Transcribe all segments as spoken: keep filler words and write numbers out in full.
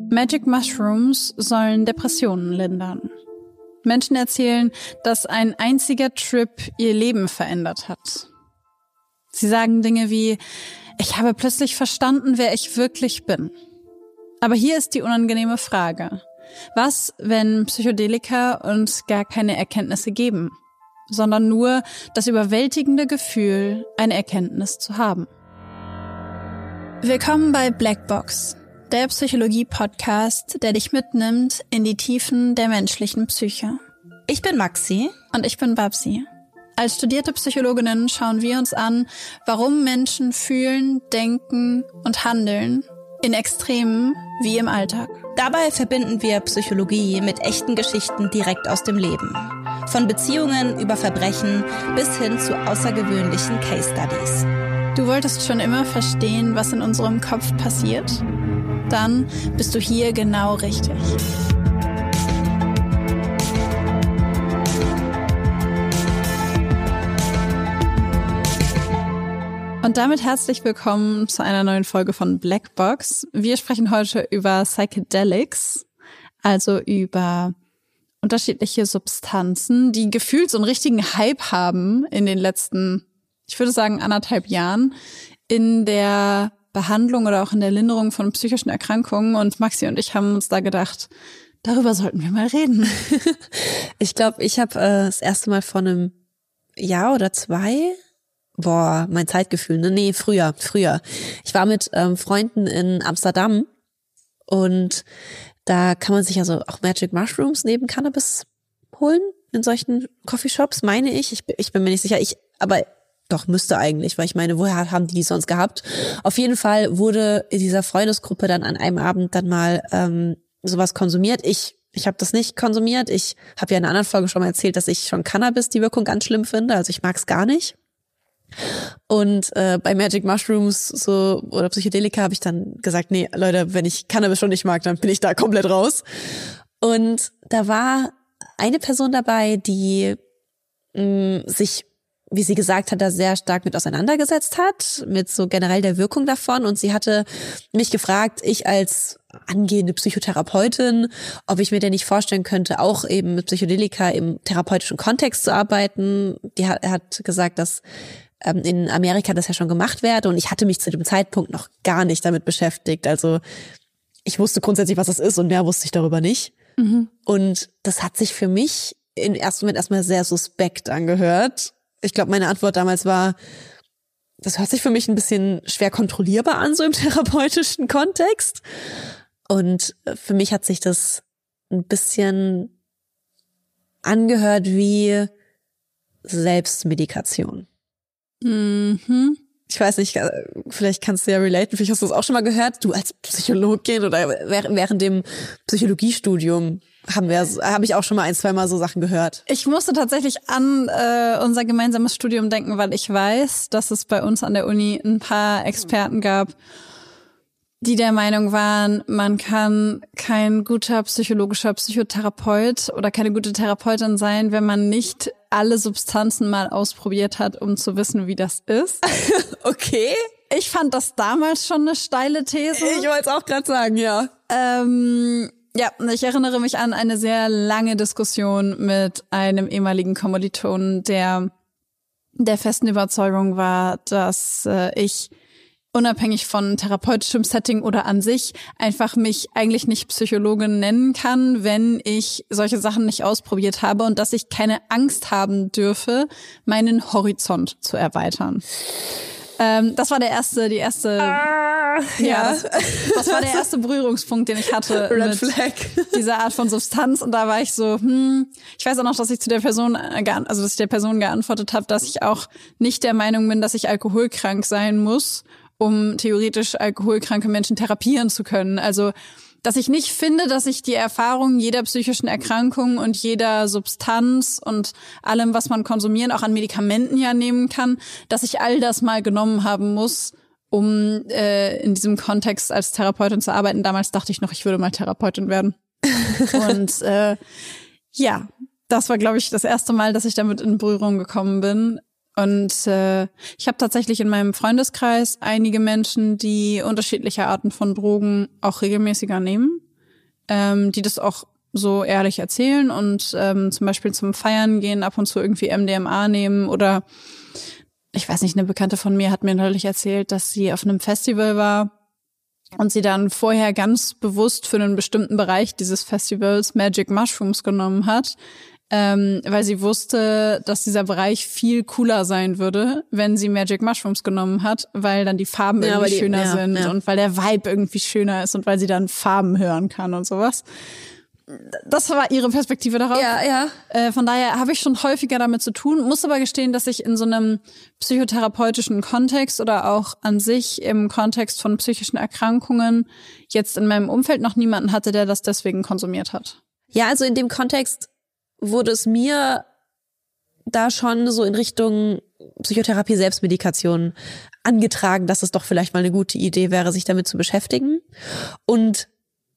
Magic Mushrooms sollen Depressionen lindern. Menschen erzählen, dass ein einziger Trip ihr Leben verändert hat. Sie sagen Dinge wie, ich habe plötzlich verstanden, wer ich wirklich bin. Aber hier ist die unangenehme Frage. Was, wenn Psychedelika uns gar keine Erkenntnisse geben, sondern nur das überwältigende Gefühl, eine Erkenntnis zu haben? Willkommen bei Blackbox, der Psychologie-Podcast, der dich mitnimmt in die Tiefen der menschlichen Psyche. Ich bin Maxi. Und ich bin Babsi. Als studierte Psychologinnen schauen wir uns an, warum Menschen fühlen, denken und handeln, in Extremen wie im Alltag. Dabei verbinden wir Psychologie mit echten Geschichten direkt aus dem Leben. Von Beziehungen über Verbrechen bis hin zu außergewöhnlichen Case Studies. Du wolltest schon immer verstehen, was in unserem Kopf passiert? Dann bist du hier genau richtig. Und damit herzlich willkommen zu einer neuen Folge von Blackbox. Wir sprechen heute über Psychedelics, also über unterschiedliche Substanzen, die gefühlt so einen richtigen Hype haben in den letzten, ich würde sagen, anderthalb Jahren in der Behandlung oder auch in der Linderung von psychischen Erkrankungen. Und Maxi und ich haben uns da gedacht, darüber sollten wir mal reden. Ich glaube, ich habe äh, das erste Mal vor einem Jahr oder zwei, boah, mein Zeitgefühl, ne? Nee, früher, früher. Ich war mit ähm, Freunden in Amsterdam und da kann man sich also auch Magic Mushrooms neben Cannabis holen in solchen Coffeeshops, meine ich. Ich, ich bin mir nicht sicher, ich, aber doch, müsste eigentlich, weil ich meine, woher haben die die sonst gehabt? Auf jeden Fall wurde in dieser Freundesgruppe dann an einem Abend dann mal ähm, sowas konsumiert. Ich ich habe das nicht konsumiert. Ich habe ja in einer anderen Folge schon mal erzählt, dass ich schon Cannabis die Wirkung ganz schlimm finde. Also ich mag es gar nicht. Und äh, bei Magic Mushrooms so oder Psychedelika habe ich dann gesagt, nee, Leute, wenn ich Cannabis schon nicht mag, dann bin ich da komplett raus. Und da war eine Person dabei, die mh, sich, wie sie gesagt hat, da sehr stark mit auseinandergesetzt hat, mit so generell der Wirkung davon. Und sie hatte mich gefragt, ich als angehende Psychotherapeutin, ob ich mir denn nicht vorstellen könnte, auch eben mit Psychedelika im therapeutischen Kontext zu arbeiten. Die hat, er hat gesagt, dass ähm, in Amerika das ja schon gemacht werde. Und ich hatte mich zu dem Zeitpunkt noch gar nicht damit beschäftigt. Also ich wusste grundsätzlich, was das ist und mehr wusste ich darüber nicht. Mhm. Und das hat sich für mich im ersten Moment erstmal sehr suspekt angehört. Ich glaube, meine Antwort damals war, das hört sich für mich ein bisschen schwer kontrollierbar an, so im therapeutischen Kontext. Und für mich hat sich das ein bisschen angehört wie Selbstmedikation. Mhm. Ich weiß nicht, vielleicht kannst du ja relaten, vielleicht hast du das auch schon mal gehört, du als Psychologin oder während dem Psychologiestudium haben wir, habe ich auch schon mal ein, zwei Mal so Sachen gehört. Ich musste tatsächlich an äh, unser gemeinsames Studium denken, weil ich weiß, dass es bei uns an der Uni ein paar Experten gab, die der Meinung waren, man kann kein guter psychologischer Psychotherapeut oder keine gute Therapeutin sein, wenn man nicht alle Substanzen mal ausprobiert hat, um zu wissen, wie das ist. Okay. Ich fand das damals schon eine steile These. Ich wollte es auch gerade sagen, ja. Ähm, ja, ich erinnere mich an eine sehr lange Diskussion mit einem ehemaligen Kommilitonen, der der festen Überzeugung war, dass äh, ich unabhängig von therapeutischem Setting oder an sich einfach mich eigentlich nicht Psychologin nennen kann, wenn ich solche Sachen nicht ausprobiert habe und dass ich keine Angst haben dürfe, meinen Horizont zu erweitern. Ähm, das war der erste, die erste, ah, ja, ja. Das, das war der erste Berührungspunkt, den ich hatte Red mit Flag. dieser Art von Substanz. Und da war ich so, hm, ich weiß auch noch, dass ich zu der Person, also dass ich der Person geantwortet habe, dass ich auch nicht der Meinung bin, dass ich alkoholkrank sein muss, um theoretisch alkoholkranke Menschen therapieren zu können. Also, dass ich nicht finde, dass ich die Erfahrung jeder psychischen Erkrankung und jeder Substanz und allem, was man konsumieren, auch an Medikamenten ja nehmen kann, dass ich all das mal genommen haben muss, um äh, in diesem Kontext als Therapeutin zu arbeiten. Damals dachte ich noch, ich würde mal Therapeutin werden. Und äh, ja, das war, glaube ich, das erste Mal, dass ich damit in Berührung gekommen bin. Und äh, ich habe tatsächlich in meinem Freundeskreis einige Menschen, die unterschiedliche Arten von Drogen auch regelmäßiger nehmen. ähm, die das auch so ehrlich erzählen und ähm, zum Beispiel zum Feiern gehen, ab und zu irgendwie M D M A nehmen oder ich weiß nicht, eine Bekannte von mir hat mir neulich erzählt, dass sie auf einem Festival war und sie dann vorher ganz bewusst für einen bestimmten Bereich dieses Festivals Magic Mushrooms genommen hat, ähm, weil sie wusste, dass dieser Bereich viel cooler sein würde, wenn sie Magic Mushrooms genommen hat, weil dann die Farben ja, irgendwie die, schöner ja, sind ja. und weil der Vibe irgendwie schöner ist und weil sie dann Farben hören kann und sowas. Das war ihre Perspektive darauf. Ja, ja. Äh, von daher habe ich schon häufiger damit zu tun, muss aber gestehen, dass ich in so einem psychotherapeutischen Kontext oder auch an sich im Kontext von psychischen Erkrankungen jetzt in meinem Umfeld noch niemanden hatte, der das deswegen konsumiert hat. Ja, also in dem Kontext wurde es mir da schon so in Richtung Psychotherapie, Selbstmedikation angetragen, dass es doch vielleicht mal eine gute Idee wäre, sich damit zu beschäftigen. Und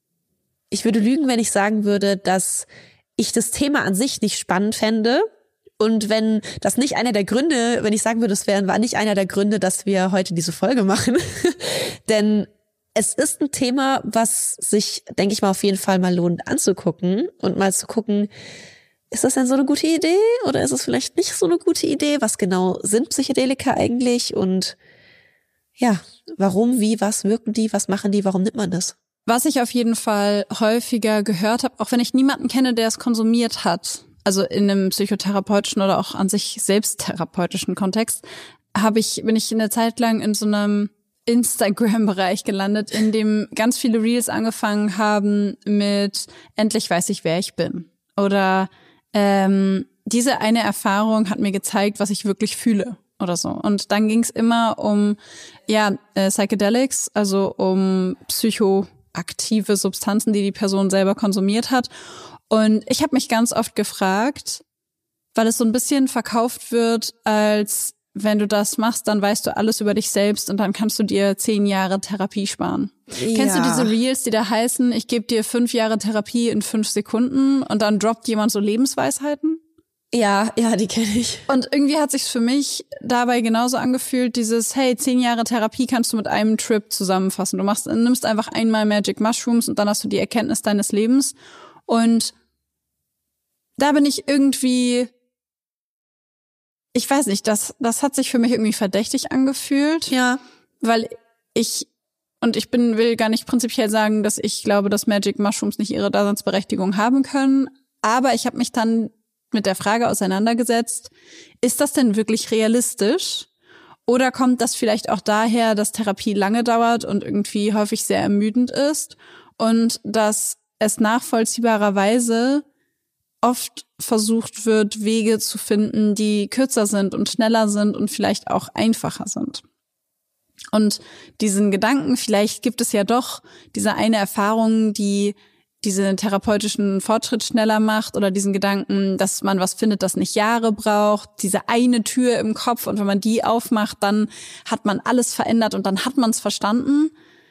ich würde lügen, wenn ich sagen würde, dass ich das Thema an sich nicht spannend fände. Und wenn das nicht einer der Gründe, wenn ich sagen würde, es wäre, war nicht einer der Gründe, dass wir heute diese Folge machen. Denn es ist ein Thema, was sich, denke ich mal, auf jeden Fall mal lohnt anzugucken und mal zu gucken, ist das denn so eine gute Idee oder ist es vielleicht nicht so eine gute Idee? Was genau sind Psychedelika eigentlich? Und ja, warum, wie, was wirken die, was machen die, warum nimmt man das? Was ich auf jeden Fall häufiger gehört habe, auch wenn ich niemanden kenne, der es konsumiert hat, also in einem psychotherapeutischen oder auch an sich selbsttherapeutischen Kontext, habe ich, bin ich eine Zeit lang in so einem Instagram-Bereich gelandet, in dem ganz viele Reels angefangen haben mit "Endlich weiß ich, wer ich bin" oder ähm, diese eine Erfahrung hat mir gezeigt, was ich wirklich fühle oder so. Und dann ging es immer um ja äh, Psychedelics, also um psychoaktive Substanzen, die die Person selber konsumiert hat. Und ich habe mich ganz oft gefragt, weil es so ein bisschen verkauft wird, als wenn du das machst, dann weißt du alles über dich selbst und dann kannst du dir zehn Jahre Therapie sparen. Ja. Kennst du diese Reels, die da heißen, ich gebe dir fünf Jahre Therapie in fünf Sekunden und dann droppt jemand so Lebensweisheiten? Ja, ja, die kenne ich. Und irgendwie hat sich's für mich dabei genauso angefühlt, dieses, hey, zehn Jahre Therapie kannst du mit einem Trip zusammenfassen. Du machst, nimmst einfach einmal Magic Mushrooms und dann hast du die Erkenntnis deines Lebens. Und da bin ich irgendwie, ich weiß nicht, das, das hat sich für mich irgendwie verdächtig angefühlt. Ja. Weil ich, und ich bin, will gar nicht prinzipiell sagen, dass ich glaube, dass Magic Mushrooms nicht ihre Daseinsberechtigung haben können. Aber ich habe mich dann mit der Frage auseinandergesetzt, ist das denn wirklich realistisch? Oder kommt das vielleicht auch daher, dass Therapie lange dauert und irgendwie häufig sehr ermüdend ist und dass es nachvollziehbarerweise oft versucht wird, Wege zu finden, die kürzer sind und schneller sind und vielleicht auch einfacher sind. Und diesen Gedanken, vielleicht gibt es ja doch diese eine Erfahrung, die diesen therapeutischen Fortschritt schneller macht, oder diesen Gedanken, dass man was findet, das nicht Jahre braucht, diese eine Tür im Kopf, und wenn man die aufmacht, dann hat man alles verändert und dann hat man es verstanden.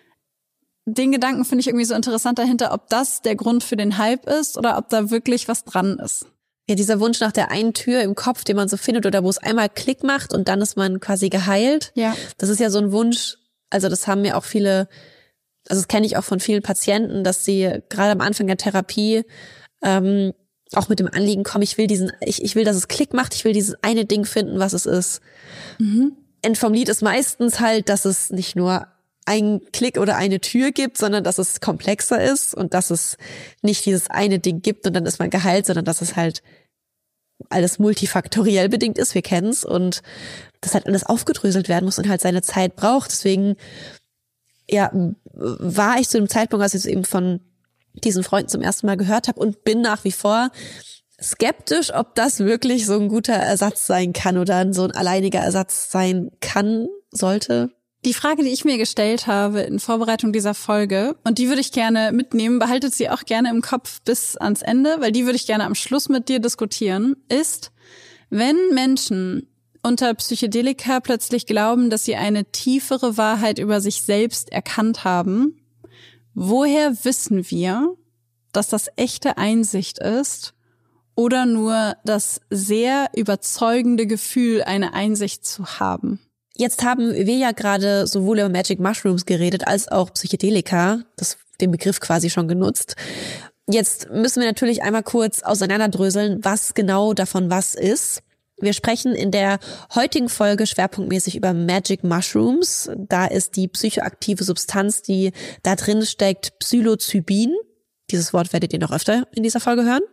Den Gedanken finde ich irgendwie so interessant dahinter, ob das der Grund für den Hype ist oder ob da wirklich was dran ist. Ja, dieser Wunsch nach der einen Tür im Kopf, den man so findet oder wo es einmal Klick macht und dann ist man quasi geheilt. Ja. Das ist ja so ein Wunsch, also das haben mir auch viele, also das kenne ich auch von vielen Patienten, dass sie gerade am Anfang der Therapie ähm, auch mit dem Anliegen kommen, ich will diesen, ich, ich will, dass es Klick macht, ich will dieses eine Ding finden, was es ist. Mhm. End vom Lied ist meistens halt, dass es nicht nur ein Klick oder eine Tür gibt, sondern dass es komplexer ist und dass es nicht dieses eine Ding gibt und dann ist man geheilt, sondern dass es halt alles multifaktoriell bedingt ist, wir kennen's, und das halt alles aufgedröselt werden muss und halt seine Zeit braucht. Deswegen ja, war ich zu dem Zeitpunkt, als ich es eben von diesen Freunden zum ersten Mal gehört habe, und bin nach wie vor skeptisch, ob das wirklich so ein guter Ersatz sein kann oder so ein alleiniger Ersatz sein kann, sollte. Die Frage, die ich mir gestellt habe in Vorbereitung dieser Folge, und die würde ich gerne mitnehmen, behaltet sie auch gerne im Kopf bis ans Ende, weil die würde ich gerne am Schluss mit dir diskutieren, ist, wenn Menschen unter Psychedelika plötzlich glauben, dass sie eine tiefere Wahrheit über sich selbst erkannt haben, woher wissen wir, dass das echte Einsicht ist oder nur das sehr überzeugende Gefühl, eine Einsicht zu haben? Jetzt Jetzt haben wir ja gerade sowohl über Magic Mushrooms geredet, als auch Psychedelika. Das, den Begriff quasi schon genutzt. Jetzt müssen wir natürlich einmal kurz auseinanderdröseln, was genau davon was ist. Wir sprechen in der heutigen Folge schwerpunktmäßig über Magic Mushrooms. Da ist die psychoaktive Substanz, die da drin steckt, Psilocybin. Dieses Wort werdet ihr noch öfter in dieser Folge hören.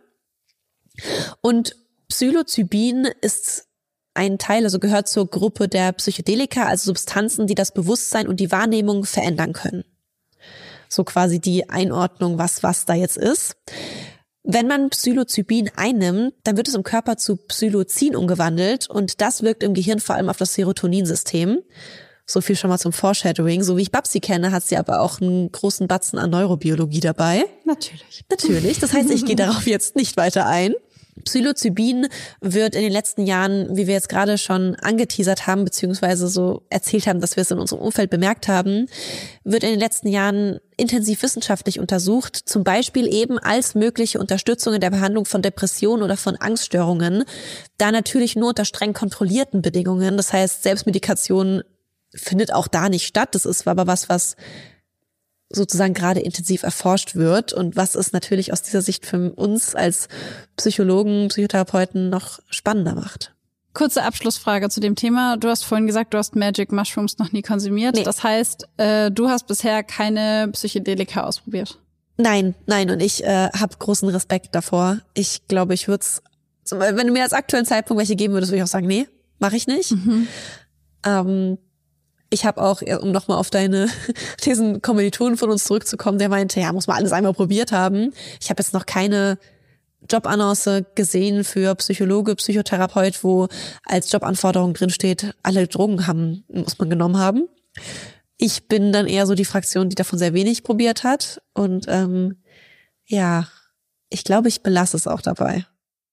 Und Psilocybin ist ein Teil, also gehört zur Gruppe der Psychedelika, also Substanzen, die das Bewusstsein und die Wahrnehmung verändern können. So quasi die Einordnung, was was da jetzt ist. Wenn man Psilocybin einnimmt, dann wird es im Körper zu Psilocin umgewandelt und das wirkt im Gehirn vor allem auf das Serotoninsystem. So viel schon mal zum Foreshadowing. So wie ich Babsi kenne, hat sie aber auch einen großen Batzen an Neurobiologie dabei. Natürlich. Natürlich. Das heißt, ich gehe darauf jetzt nicht weiter ein. Psilocybin wird in den letzten Jahren, wie wir jetzt gerade schon angeteasert haben, beziehungsweise so erzählt haben, dass wir es in unserem Umfeld bemerkt haben, wird in den letzten Jahren intensiv wissenschaftlich untersucht, zum Beispiel eben als mögliche Unterstützung in der Behandlung von Depressionen oder von Angststörungen, da natürlich nur unter streng kontrollierten Bedingungen. Das heißt, Selbstmedikation findet auch da nicht statt. Das ist aber was, was sozusagen gerade intensiv erforscht wird und was es natürlich aus dieser Sicht für uns als Psychologen, Psychotherapeuten noch spannender macht. Kurze Abschlussfrage zu dem Thema. Du hast vorhin gesagt, du hast Magic Mushrooms noch nie konsumiert. Nee. Das heißt, äh, du hast bisher keine Psychedelika ausprobiert? Nein, nein. Und ich äh, habe großen Respekt davor. Ich glaube, ich würde es, wenn du mir als aktuellen Zeitpunkt welche geben würdest, würde ich auch sagen, nee, mache ich nicht. Mhm. Ähm, Ich habe auch, um nochmal auf deine diesen Kommilitonen von uns zurückzukommen, der meinte, ja, muss man alles einmal probiert haben. Ich habe jetzt noch keine Jobannonce gesehen für Psychologe, Psychotherapeut, wo als Jobanforderung drinsteht, alle Drogen haben, muss man genommen haben. Ich bin dann eher so die Fraktion, die davon sehr wenig probiert hat. Und ähm, ja, ich glaube, ich belasse es auch dabei.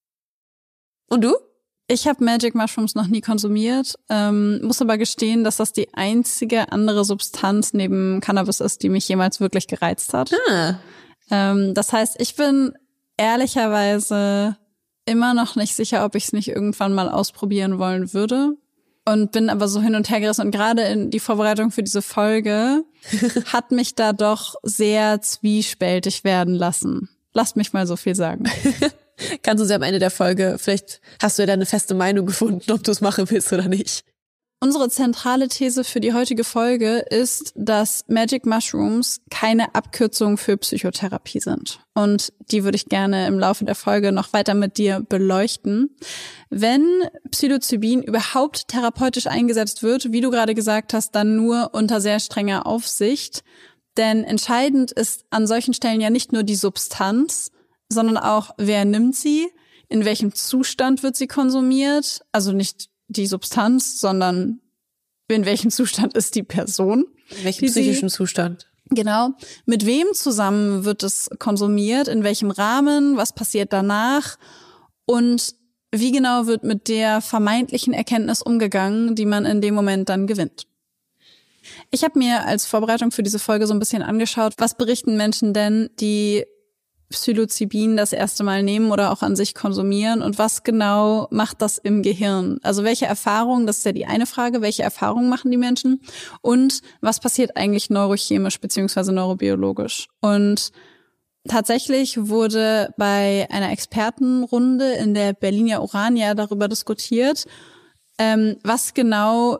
Und du? Ich habe Magic Mushrooms noch nie konsumiert, ähm, muss aber gestehen, dass das die einzige andere Substanz neben Cannabis ist, die mich jemals wirklich gereizt hat. Ah. Ähm, das heißt, ich bin ehrlicherweise immer noch nicht sicher, ob ich es nicht irgendwann mal ausprobieren wollen würde. Und bin aber so hin und her gerissen. Und gerade in die Vorbereitung für diese Folge hat mich da doch sehr zwiespältig werden lassen. Lasst mich mal so viel sagen. Kannst du sie am Ende der Folge, vielleicht hast du ja deine feste Meinung gefunden, ob du es machen willst oder nicht. Unsere zentrale These für die heutige Folge ist, dass Magic Mushrooms keine Abkürzung für Psychotherapie sind. Und die würde ich gerne im Laufe der Folge noch weiter mit dir beleuchten. Wenn Psilocybin überhaupt therapeutisch eingesetzt wird, wie du gerade gesagt hast, dann nur unter sehr strenger Aufsicht. Denn entscheidend ist an solchen Stellen ja nicht nur die Substanz, sondern auch, wer nimmt sie, in welchem Zustand wird sie konsumiert, also nicht die Substanz, sondern in welchem Zustand ist die Person. In welchem psychischen sie, Zustand. Genau. Mit wem zusammen wird es konsumiert, in welchem Rahmen, was passiert danach und wie genau wird mit der vermeintlichen Erkenntnis umgegangen, die man in dem Moment dann gewinnt. Ich habe mir als Vorbereitung für diese Folge so ein bisschen angeschaut, was berichten Menschen denn, die Psilocybin das erste Mal nehmen oder auch an sich konsumieren und was genau macht das im Gehirn? Also welche Erfahrungen, das ist ja die eine Frage, welche Erfahrungen machen die Menschen und was passiert eigentlich neurochemisch beziehungsweise neurobiologisch? Und tatsächlich wurde bei einer Expertenrunde in der Berliner Urania darüber diskutiert, ähm, was genau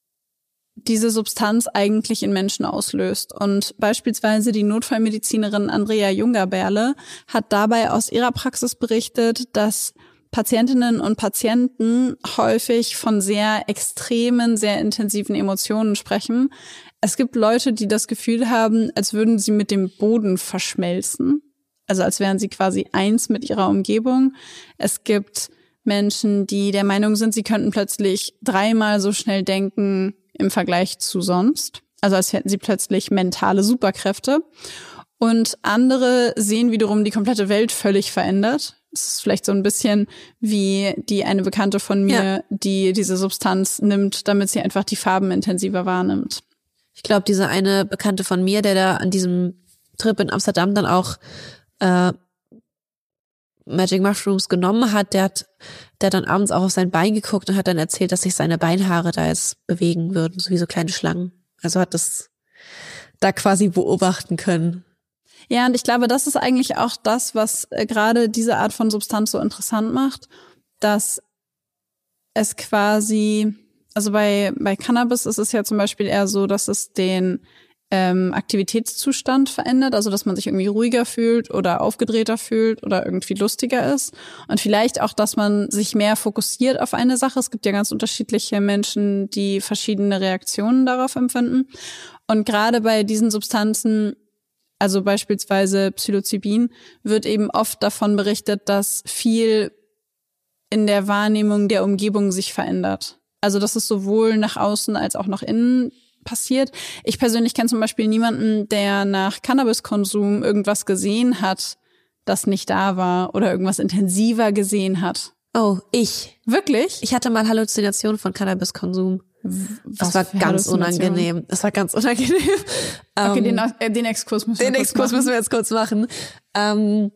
diese Substanz eigentlich in Menschen auslöst. Und beispielsweise die Notfallmedizinerin Andrea Jungerberle hat dabei aus ihrer Praxis berichtet, dass Patientinnen und Patienten häufig von sehr extremen, sehr intensiven Emotionen sprechen. Es gibt Leute, die das Gefühl haben, als würden sie mit dem Boden verschmelzen. Also als wären sie quasi eins mit ihrer Umgebung. Es gibt Menschen, die der Meinung sind, sie könnten plötzlich dreimal so schnell denken im Vergleich zu sonst. Also als hätten sie plötzlich mentale Superkräfte. Und andere sehen wiederum die komplette Welt völlig verändert. Es ist vielleicht so ein bisschen wie die eine Bekannte von mir, ja, die diese Substanz nimmt, damit sie einfach die Farben intensiver wahrnimmt. Ich glaube, diese eine Bekannte von mir, der da an diesem Trip in Amsterdam dann auch äh, Magic Mushrooms genommen hat, der hat der hat dann abends auch auf sein Bein geguckt und hat dann erzählt, dass sich seine Beinhaare da jetzt bewegen würden, so wie so kleine Schlangen. Also hat das da quasi beobachten können. Ja, und ich glaube, das ist eigentlich auch das, was äh, gerade diese Art von Substanz so interessant macht, dass es quasi, also bei bei Cannabis ist es ja zum Beispiel eher so, dass es den ähm, Aktivitätszustand verändert, also dass man sich irgendwie ruhiger fühlt oder aufgedrehter fühlt oder irgendwie lustiger ist und vielleicht auch, dass man sich mehr fokussiert auf eine Sache. Es gibt ja ganz unterschiedliche Menschen, die verschiedene Reaktionen darauf empfinden und gerade bei diesen Substanzen, also beispielsweise Psilocybin, wird eben oft davon berichtet, dass viel in der Wahrnehmung der Umgebung sich verändert. Also dass es sowohl nach außen als auch nach innen passiert. Ich persönlich kenne zum Beispiel niemanden, der nach Cannabiskonsum irgendwas gesehen hat, das nicht da war oder irgendwas intensiver gesehen hat. Oh, ich. Wirklich? Ich hatte mal Halluzinationen von Cannabiskonsum. Das war ganz unangenehm. Das war ganz unangenehm. Okay, ähm, den, äh, den Exkurs müssen wir Den kurz Exkurs machen. müssen wir jetzt kurz machen. Ähm,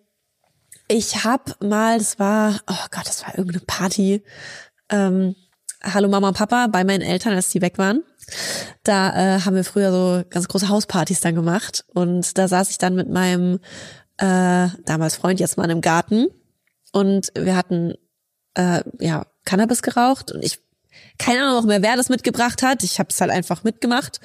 ich hab mal, das war, oh Gott, das war irgendeine Party. Ähm, Hallo Mama und Papa bei meinen Eltern, als die weg waren. Da äh, haben wir früher so ganz große Hauspartys dann gemacht. Und da saß ich dann mit meinem äh, damals Freund, jetzt Mann, im Garten. Und wir hatten äh, ja Cannabis geraucht. Und ich, keine Ahnung noch mehr, wer das mitgebracht hat. Ich habe es halt einfach mitgemacht.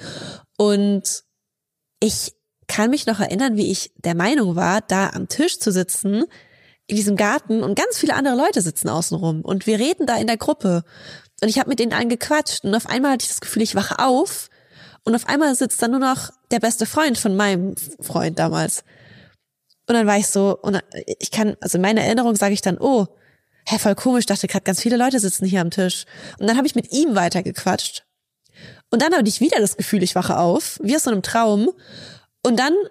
Und ich kann mich noch erinnern, wie ich der Meinung war, da am Tisch zu sitzen, in diesem Garten, und ganz viele andere Leute sitzen außenrum. Und wir reden da in der Gruppe. Und ich habe mit denen allen gequatscht. Und auf einmal hatte ich das Gefühl, ich wache auf. Und auf einmal sitzt da nur noch der beste Freund von meinem Freund damals. Und dann war ich so, und ich kann, also in meiner Erinnerung sage ich dann, oh, hä, voll komisch, dachte gerade, ganz viele Leute sitzen hier am Tisch. Und dann habe ich mit ihm weitergequatscht. Und dann hatte ich wieder das Gefühl, ich wache auf, wie aus so einem Traum. Und dann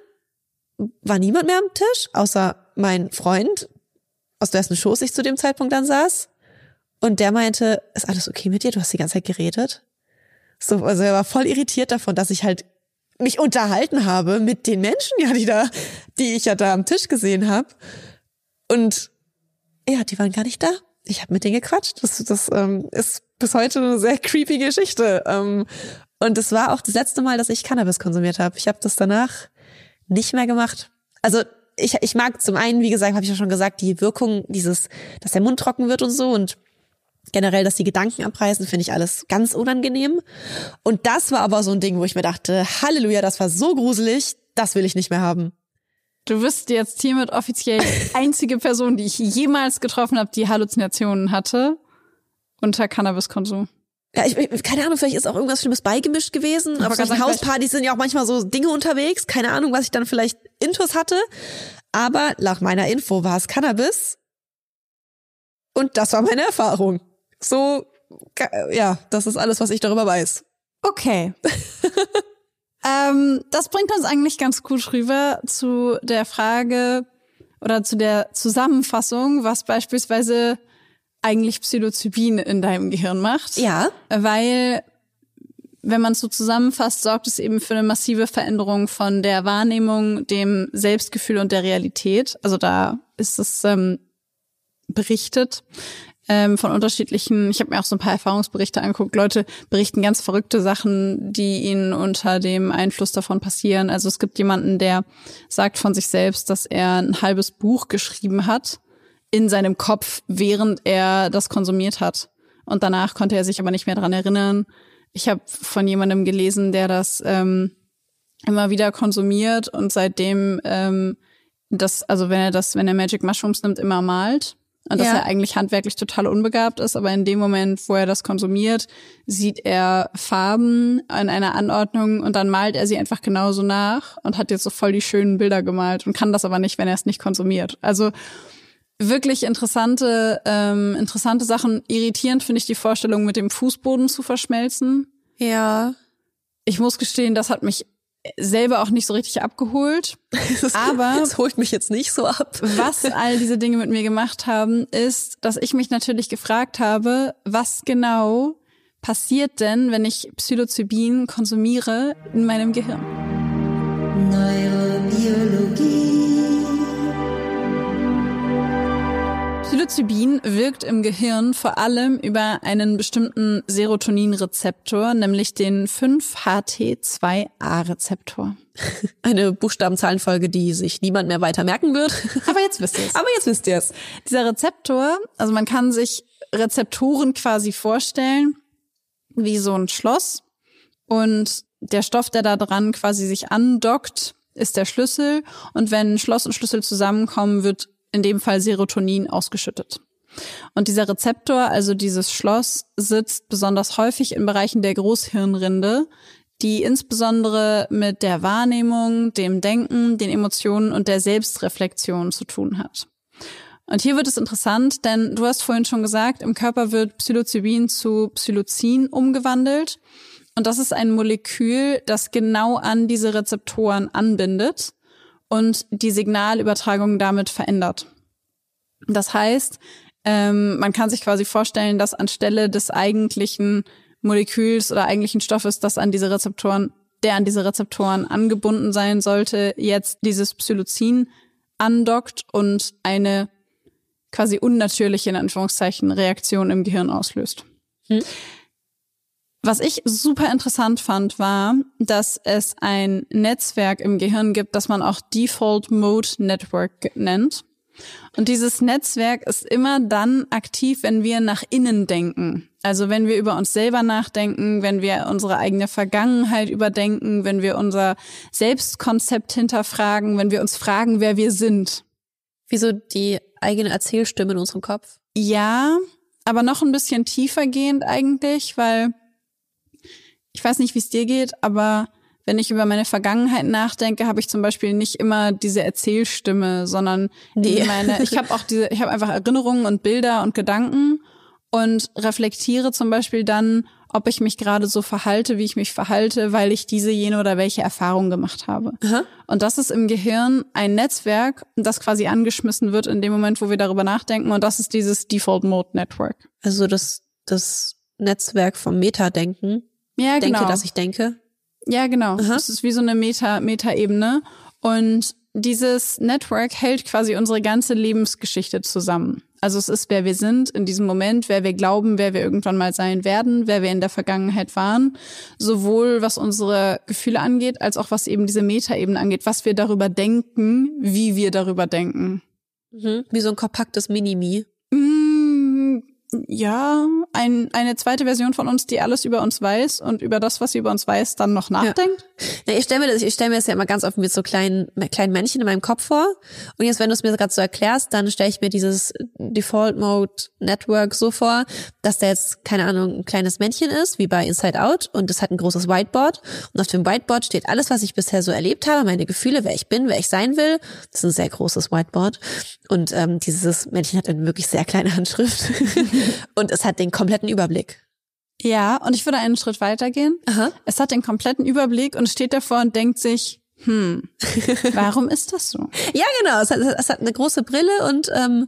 war niemand mehr am Tisch, außer mein Freund, aus dessen Schoß ich zu dem Zeitpunkt dann saß. Und der meinte, ist alles okay mit dir? Du hast die ganze Zeit geredet. So, also er war voll irritiert davon, dass ich halt mich unterhalten habe mit den Menschen, ja, die da, die ich ja da am Tisch gesehen habe. Und ja, die waren gar nicht da. Ich habe mit denen gequatscht. Das, das ähm, ist bis heute eine sehr creepy Geschichte. Ähm, und es war auch das letzte Mal, dass ich Cannabis konsumiert habe. Ich habe das danach nicht mehr gemacht. Also ich, ich mag zum einen, wie gesagt, habe ich ja schon gesagt, die Wirkung dieses, dass der Mund trocken wird und so, und generell, dass die Gedanken abreißen, finde ich alles ganz unangenehm. Und das war aber so ein Ding, wo ich mir dachte, Halleluja, das war so gruselig, das will ich nicht mehr haben. Du bist jetzt hiermit offiziell die einzige Person, die ich jemals getroffen habe, die Halluzinationen hatte unter Cannabiskonsum. Ja, ich, ich, keine Ahnung, vielleicht ist auch irgendwas Schlimmes beigemischt gewesen. Aber solche Hauspartys sind ja auch manchmal so Dinge unterwegs. Keine Ahnung, was ich dann vielleicht Intus hatte. Aber nach meiner Info war es Cannabis. Und das war meine Erfahrung. So, ja, das ist alles, was ich darüber weiß. Okay. ähm, das bringt uns eigentlich ganz gut rüber zu der Frage oder zu der Zusammenfassung, was beispielsweise eigentlich Psilocybin in deinem Gehirn macht. Ja. Weil, wenn man es so zusammenfasst, sorgt es eben für eine massive Veränderung von der Wahrnehmung, dem Selbstgefühl und der Realität. Also da ist es ähm, berichtet ähm, von unterschiedlichen, ich habe mir auch so ein paar Erfahrungsberichte angeguckt, Leute berichten ganz verrückte Sachen, die ihnen unter dem Einfluss davon passieren. Also es gibt jemanden, der sagt von sich selbst, dass er ein halbes Buch geschrieben hat in seinem Kopf, während er das konsumiert hat. Und danach konnte er sich aber nicht mehr dran erinnern. Ich habe von jemandem gelesen, der das ähm, immer wieder konsumiert und seitdem ähm, das, also wenn er das, wenn er Magic Mushrooms nimmt, immer malt. Und dass Ja. er eigentlich handwerklich total unbegabt ist, aber in dem Moment, wo er das konsumiert, sieht er Farben in einer Anordnung und dann malt er sie einfach genauso nach und hat jetzt so voll die schönen Bilder gemalt und kann das aber nicht, wenn er es nicht konsumiert. Also wirklich interessante, ähm, interessante Sachen. Irritierend finde ich die Vorstellung, mit dem Fußboden zu verschmelzen. Ja. Ich muss gestehen, das hat mich selber auch nicht so richtig abgeholt. Das, Aber das holt mich jetzt nicht so ab. was all diese Dinge mit mir gemacht haben, ist, dass ich mich natürlich gefragt habe, was genau passiert denn, wenn ich Psilocybin konsumiere in meinem Gehirn? Neurobiologie. Psilocybin wirkt im Gehirn vor allem über einen bestimmten Serotoninrezeptor, nämlich den fünf H T zwei A Rezeptor. Eine Buchstabenzahlenfolge, die sich niemand mehr weiter merken wird. Aber jetzt wisst ihr es. Aber jetzt wisst ihr es. Dieser Rezeptor, also man kann sich Rezeptoren quasi vorstellen wie so ein Schloss und der Stoff, der da dran quasi sich andockt, ist der Schlüssel und wenn Schloss und Schlüssel zusammenkommen, wird in dem Fall Serotonin ausgeschüttet. Und dieser Rezeptor, also dieses Schloss, sitzt besonders häufig in Bereichen der Großhirnrinde, die insbesondere mit der Wahrnehmung, dem Denken, den Emotionen und der Selbstreflexion zu tun hat. Und hier wird es interessant, denn du hast vorhin schon gesagt, im Körper wird Psilocybin zu Psilocin umgewandelt. Und das ist ein Molekül, das genau an diese Rezeptoren anbindet und die Signalübertragung damit verändert. Das heißt, ähm, man kann sich quasi vorstellen, dass anstelle des eigentlichen Moleküls oder eigentlichen Stoffes, das an diese Rezeptoren, der an diese Rezeptoren angebunden sein sollte, jetzt dieses Psilocin andockt und eine quasi unnatürliche, in Anführungszeichen, Reaktion im Gehirn auslöst. Hm. Was ich super interessant fand, war, dass es ein Netzwerk im Gehirn gibt, das man auch Default Mode Network nennt. Und dieses Netzwerk ist immer dann aktiv, wenn wir nach innen denken. Also wenn wir über uns selber nachdenken, wenn wir unsere eigene Vergangenheit überdenken, wenn wir unser Selbstkonzept hinterfragen, wenn wir uns fragen, wer wir sind. Wieso die eigene Erzählstimme in unserem Kopf? Ja, aber noch ein bisschen tiefergehend eigentlich, weil ich weiß nicht, wie es dir geht, aber wenn ich über meine Vergangenheit nachdenke, habe ich zum Beispiel nicht immer diese Erzählstimme, sondern nee. meine, ich habe auch diese, ich habe einfach Erinnerungen und Bilder und Gedanken und reflektiere zum Beispiel dann, ob ich mich gerade so verhalte, wie ich mich verhalte, weil ich diese, jene oder welche Erfahrung gemacht habe. Aha. Und das ist im Gehirn ein Netzwerk, das quasi angeschmissen wird in dem Moment, wo wir darüber nachdenken. Und das ist dieses Default Mode Network. Also das, das Netzwerk vom Metadenken. Ja, genau. Denke, dass ich denke. Ja, genau. Aha. Das ist wie so eine Meta, Meta-Ebene. Und dieses Network hält quasi unsere ganze Lebensgeschichte zusammen. Also es ist, wer wir sind in diesem Moment, wer wir glauben, wer wir irgendwann mal sein werden, wer wir in der Vergangenheit waren. Sowohl was unsere Gefühle angeht, als auch was eben diese Meta-Ebene angeht, was wir darüber denken, wie wir darüber denken. Mhm. Wie so ein kompaktes Minimi. Mm, ja, ein, eine zweite Version von uns, die alles über uns weiß und über das, was sie über uns weiß, dann noch nachdenkt. Ja. Ja, ich stelle mir das, ich stelle mir das ja immer ganz oft mit so kleinen, kleinen Männchen in meinem Kopf vor. Und jetzt, wenn du es mir gerade so erklärst, dann stelle ich mir dieses Default Mode Network so vor, dass da jetzt, keine Ahnung, ein kleines Männchen ist, wie bei Inside Out, und es hat ein großes Whiteboard. Und auf dem Whiteboard steht alles, was ich bisher so erlebt habe, meine Gefühle, wer ich bin, wer ich sein will. Das ist ein sehr großes Whiteboard. Und ähm, dieses Männchen hat eine wirklich sehr kleine Handschrift. Und es hat den kompletten Überblick. Ja, und ich würde einen Schritt weitergehen. Aha. Es hat den kompletten Überblick und steht davor und denkt sich, hm, warum ist das so? Ja, genau. Es hat, es hat eine große Brille und ähm,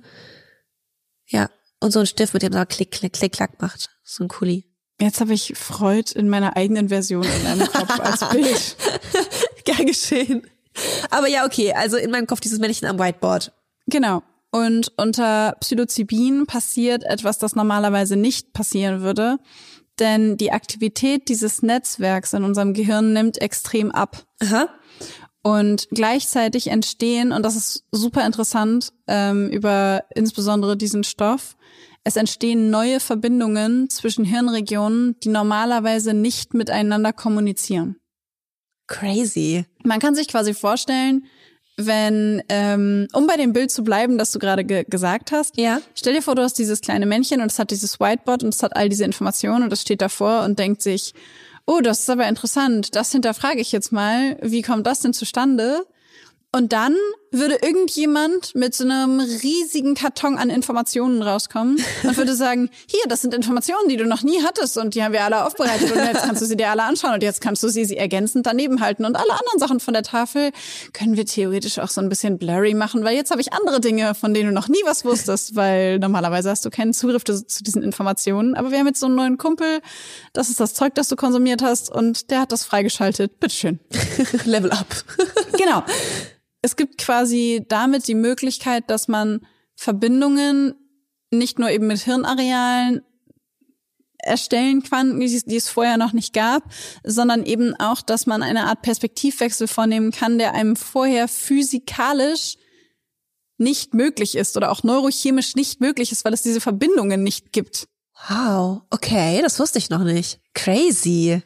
ja, und so ein Stift, mit dem es klick, klick, klick, klack macht. So ein Kuli. Jetzt habe ich Freud in meiner eigenen Version in meinem Kopf als Bild. Gern geschehen. Aber ja, okay, also in meinem Kopf dieses Männchen am Whiteboard. Genau. Und unter Psilocybin passiert etwas, das normalerweise nicht passieren würde. Denn die Aktivität dieses Netzwerks in unserem Gehirn nimmt extrem ab. Aha. Und gleichzeitig entstehen, und das ist super interessant, ähm, über insbesondere diesen Stoff, es entstehen neue Verbindungen zwischen Hirnregionen, die normalerweise nicht miteinander kommunizieren. Crazy. Man kann sich quasi vorstellen, wenn, ähm, um bei dem Bild zu bleiben, das du gerade ge- gesagt hast, ja. Stell dir vor, du hast dieses kleine Männchen und es hat dieses Whiteboard und es hat all diese Informationen und es steht davor und denkt sich, oh, das ist aber interessant, das hinterfrage ich jetzt mal, wie kommt das denn zustande? Und dann würde irgendjemand mit so einem riesigen Karton an Informationen rauskommen und würde sagen, hier, das sind Informationen, die du noch nie hattest und die haben wir alle aufbereitet und jetzt kannst du sie dir alle anschauen und jetzt kannst du sie, sie ergänzend daneben halten und alle anderen Sachen von der Tafel können wir theoretisch auch so ein bisschen blurry machen, weil jetzt habe ich andere Dinge, von denen du noch nie was wusstest, weil normalerweise hast du keinen Zugriff zu diesen Informationen, aber wir haben jetzt so einen neuen Kumpel, das ist das Zeug, das du konsumiert hast und der hat das freigeschaltet, bitteschön. Level up. Genau. Es gibt quasi damit die Möglichkeit, dass man Verbindungen nicht nur eben mit Hirnarealen erstellen kann, die es, die es vorher noch nicht gab, sondern eben auch, dass man eine Art Perspektivwechsel vornehmen kann, der einem vorher physikalisch nicht möglich ist oder auch neurochemisch nicht möglich ist, weil es diese Verbindungen nicht gibt. Wow, okay, das wusste ich noch nicht. Crazy.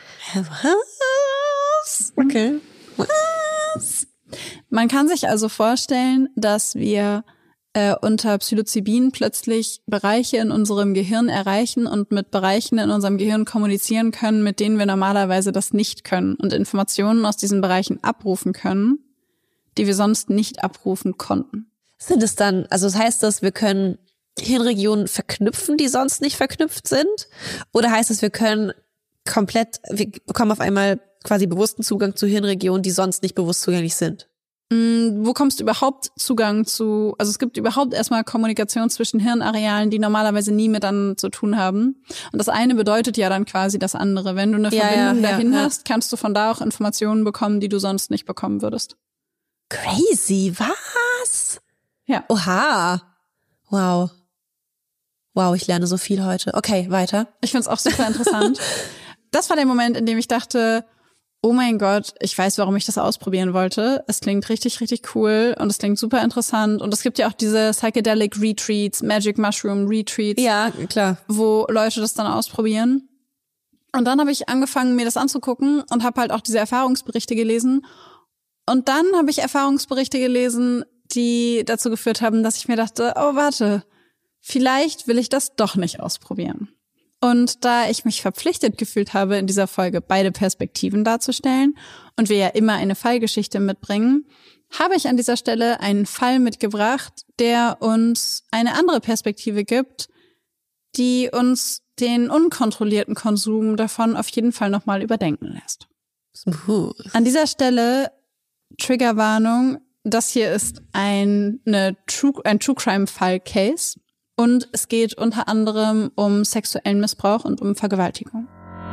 Was? Okay. Was? Man kann sich also vorstellen, dass wir äh, unter Psilocybin plötzlich Bereiche in unserem Gehirn erreichen und mit Bereichen in unserem Gehirn kommunizieren können, mit denen wir normalerweise das nicht können und Informationen aus diesen Bereichen abrufen können, die wir sonst nicht abrufen konnten. Sind es dann, also das heißt das, wir können Hirnregionen verknüpfen, die sonst nicht verknüpft sind? Oder heißt es, wir können komplett, wir bekommen auf einmal quasi bewussten Zugang zu Hirnregionen, die sonst nicht bewusst zugänglich sind? Mm, wo kommst du überhaupt Zugang zu, also es gibt überhaupt erstmal Kommunikation zwischen Hirnarealen, die normalerweise nie miteinander zu tun haben. Und das eine bedeutet ja dann quasi das andere. Wenn du eine Ja, Verbindung ja, ja, dahin ja. hast, kannst du von da auch Informationen bekommen, die du sonst nicht bekommen würdest. Crazy, was? Ja. Oha. Wow. Wow, ich lerne so viel heute. Okay, weiter. Ich find's auch super interessant. Das war der Moment, in dem ich dachte, oh mein Gott, ich weiß, warum ich das ausprobieren wollte. Es klingt richtig, richtig cool und es klingt super interessant. Und es gibt ja auch diese Psychedelic Retreats, Magic Mushroom Retreats, Ja, klar. wo Leute das dann ausprobieren. Und dann habe ich angefangen, mir das anzugucken und habe halt auch diese Erfahrungsberichte gelesen. Und dann habe ich Erfahrungsberichte gelesen, die dazu geführt haben, dass ich mir dachte, oh warte, vielleicht will ich das doch nicht ausprobieren. Und da ich mich verpflichtet gefühlt habe, in dieser Folge beide Perspektiven darzustellen und wir ja immer eine Fallgeschichte mitbringen, habe ich an dieser Stelle einen Fall mitgebracht, der uns eine andere Perspektive gibt, die uns den unkontrollierten Konsum davon auf jeden Fall nochmal überdenken lässt. Smooth. An dieser Stelle Triggerwarnung, das hier ist ein, eine True, ein True Crime Fall Case. Und es geht unter anderem um sexuellen Missbrauch und um Vergewaltigung.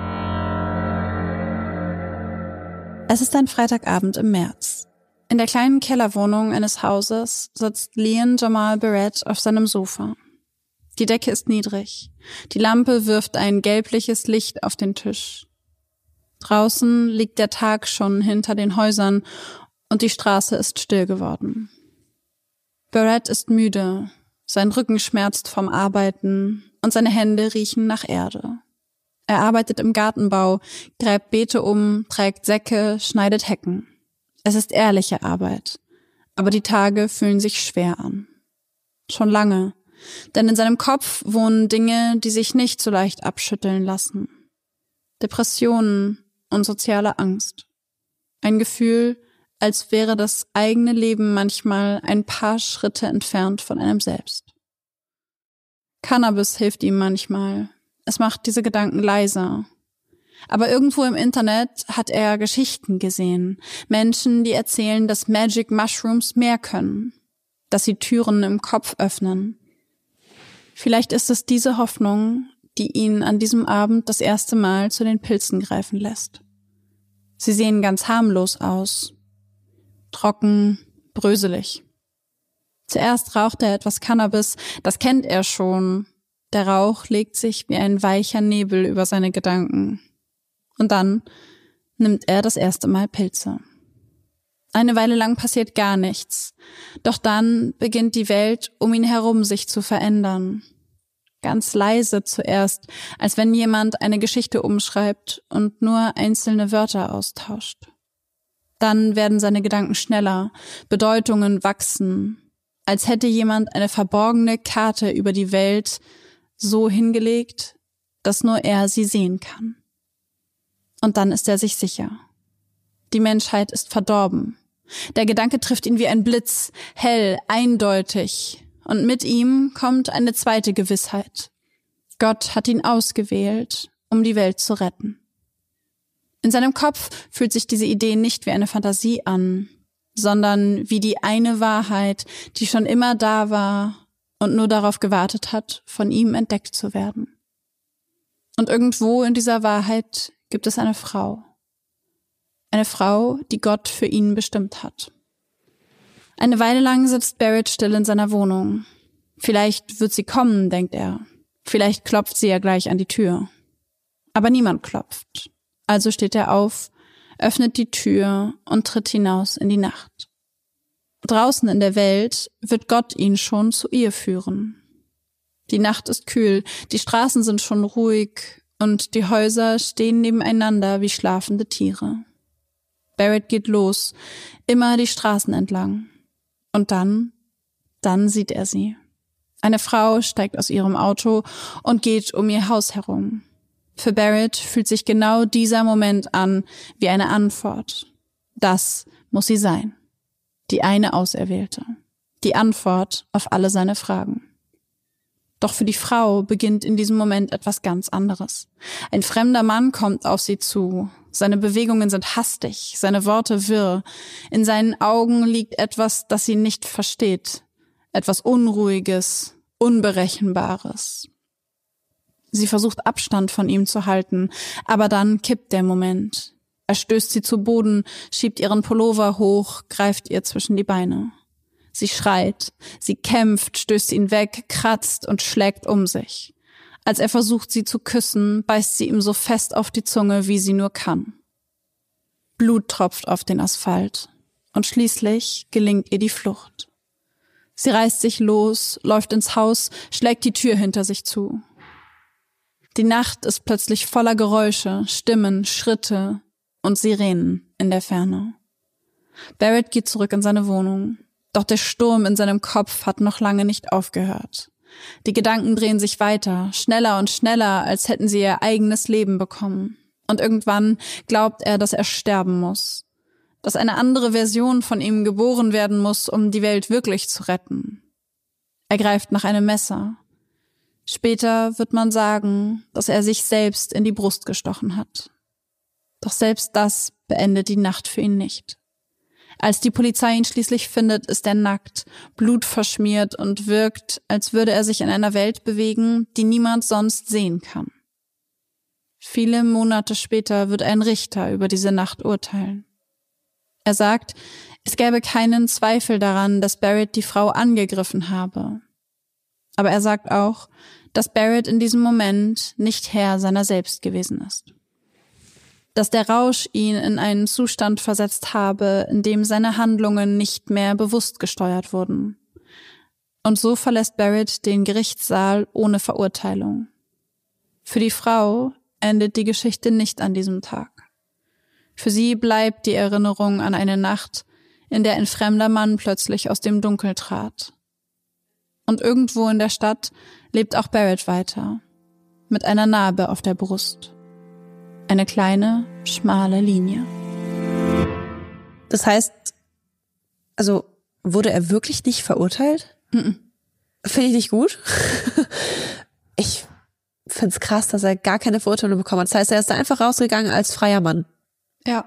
Es ist ein Freitagabend im März. In der kleinen Kellerwohnung eines Hauses sitzt Leon Jamal Barrett auf seinem Sofa. Die Decke ist niedrig. Die Lampe wirft ein gelbliches Licht auf den Tisch. Draußen liegt der Tag schon hinter den Häusern und die Straße ist still geworden. Barrett ist müde. Sein Rücken schmerzt vom Arbeiten und seine Hände riechen nach Erde. Er arbeitet im Gartenbau, gräbt Beete um, trägt Säcke, schneidet Hecken. Es ist ehrliche Arbeit, aber die Tage fühlen sich schwer an. Schon lange, denn in seinem Kopf wohnen Dinge, die sich nicht so leicht abschütteln lassen. Depressionen und soziale Angst. Ein Gefühl, als wäre das eigene Leben manchmal ein paar Schritte entfernt von einem selbst. Cannabis hilft ihm manchmal. Es macht diese Gedanken leiser. Aber irgendwo im Internet hat er Geschichten gesehen. Menschen, die erzählen, dass Magic Mushrooms mehr können. Dass sie Türen im Kopf öffnen. Vielleicht ist es diese Hoffnung, die ihn an diesem Abend das erste Mal zu den Pilzen greifen lässt. Sie sehen ganz harmlos aus. Trocken, bröselig. Zuerst raucht er etwas Cannabis, das kennt er schon. Der Rauch legt sich wie ein weicher Nebel über seine Gedanken. Und dann nimmt er das erste Mal Pilze. Eine Weile lang passiert gar nichts. Doch dann beginnt die Welt um ihn herum sich zu verändern. Ganz leise zuerst, als wenn jemand eine Geschichte umschreibt und nur einzelne Wörter austauscht. Dann werden seine Gedanken schneller, Bedeutungen wachsen, als hätte jemand eine verborgene Karte über die Welt so hingelegt, dass nur er sie sehen kann. Und dann ist er sich sicher. Die Menschheit ist verdorben. Der Gedanke trifft ihn wie ein Blitz, hell, eindeutig. Und mit ihm kommt eine zweite Gewissheit. Gott hat ihn ausgewählt, um die Welt zu retten. In seinem Kopf fühlt sich diese Idee nicht wie eine Fantasie an, sondern wie die eine Wahrheit, die schon immer da war und nur darauf gewartet hat, von ihm entdeckt zu werden. Und irgendwo in dieser Wahrheit gibt es eine Frau. Eine Frau, die Gott für ihn bestimmt hat. Eine Weile lang sitzt Barrett still in seiner Wohnung. Vielleicht wird sie kommen, denkt er. Vielleicht klopft sie ja gleich an die Tür. Aber niemand klopft. Also steht er auf, öffnet die Tür und tritt hinaus in die Nacht. Draußen in der Welt wird Gott ihn schon zu ihr führen. Die Nacht ist kühl, die Straßen sind schon ruhig und die Häuser stehen nebeneinander wie schlafende Tiere. Barrett geht los, immer die Straßen entlang. Und dann, dann sieht er sie. Eine Frau steigt aus ihrem Auto und geht um ihr Haus herum. Für Barrett fühlt sich genau dieser Moment an wie eine Antwort. Das muss sie sein. Die eine Auserwählte. Die Antwort auf alle seine Fragen. Doch für die Frau beginnt in diesem Moment etwas ganz anderes. Ein fremder Mann kommt auf sie zu. Seine Bewegungen sind hastig, seine Worte wirr. In seinen Augen liegt etwas, das sie nicht versteht. Etwas Unruhiges, Unberechenbares. Sie versucht Abstand von ihm zu halten, aber dann kippt der Moment. Er stößt sie zu Boden, schiebt ihren Pullover hoch, greift ihr zwischen die Beine. Sie schreit, sie kämpft, stößt ihn weg, kratzt und schlägt um sich. Als er versucht, sie zu küssen, beißt sie ihm so fest auf die Zunge, wie sie nur kann. Blut tropft auf den Asphalt und schließlich gelingt ihr die Flucht. Sie reißt sich los, läuft ins Haus, schlägt die Tür hinter sich zu. Die Nacht ist plötzlich voller Geräusche, Stimmen, Schritte und Sirenen in der Ferne. Barrett geht zurück in seine Wohnung, doch der Sturm in seinem Kopf hat noch lange nicht aufgehört. Die Gedanken drehen sich weiter, schneller und schneller, als hätten sie ihr eigenes Leben bekommen. Und irgendwann glaubt er, dass er sterben muss. Dass eine andere Version von ihm geboren werden muss, um die Welt wirklich zu retten. Er greift nach einem Messer. Später wird man sagen, dass er sich selbst in die Brust gestochen hat. Doch selbst das beendet die Nacht für ihn nicht. Als die Polizei ihn schließlich findet, ist er nackt, blutverschmiert und wirkt, als würde er sich in einer Welt bewegen, die niemand sonst sehen kann. Viele Monate später wird ein Richter über diese Nacht urteilen. Er sagt, es gäbe keinen Zweifel daran, dass Barrett die Frau angegriffen habe. Aber er sagt auch, dass Barrett in diesem Moment nicht Herr seiner selbst gewesen ist. Dass der Rausch ihn in einen Zustand versetzt habe, in dem seine Handlungen nicht mehr bewusst gesteuert wurden. Und so verlässt Barrett den Gerichtssaal ohne Verurteilung. Für die Frau endet die Geschichte nicht an diesem Tag. Für sie bleibt die Erinnerung an eine Nacht, in der ein fremder Mann plötzlich aus dem Dunkel trat. Und irgendwo in der Stadt lebt auch Barrett weiter, mit einer Narbe auf der Brust. Eine kleine, schmale Linie. Das heißt, also wurde er wirklich nicht verurteilt? Mm-mm. Finde ich nicht gut. Ich finde es krass, dass er gar keine Verurteilung bekommen hat. Das heißt, er ist da einfach rausgegangen als freier Mann. Ja.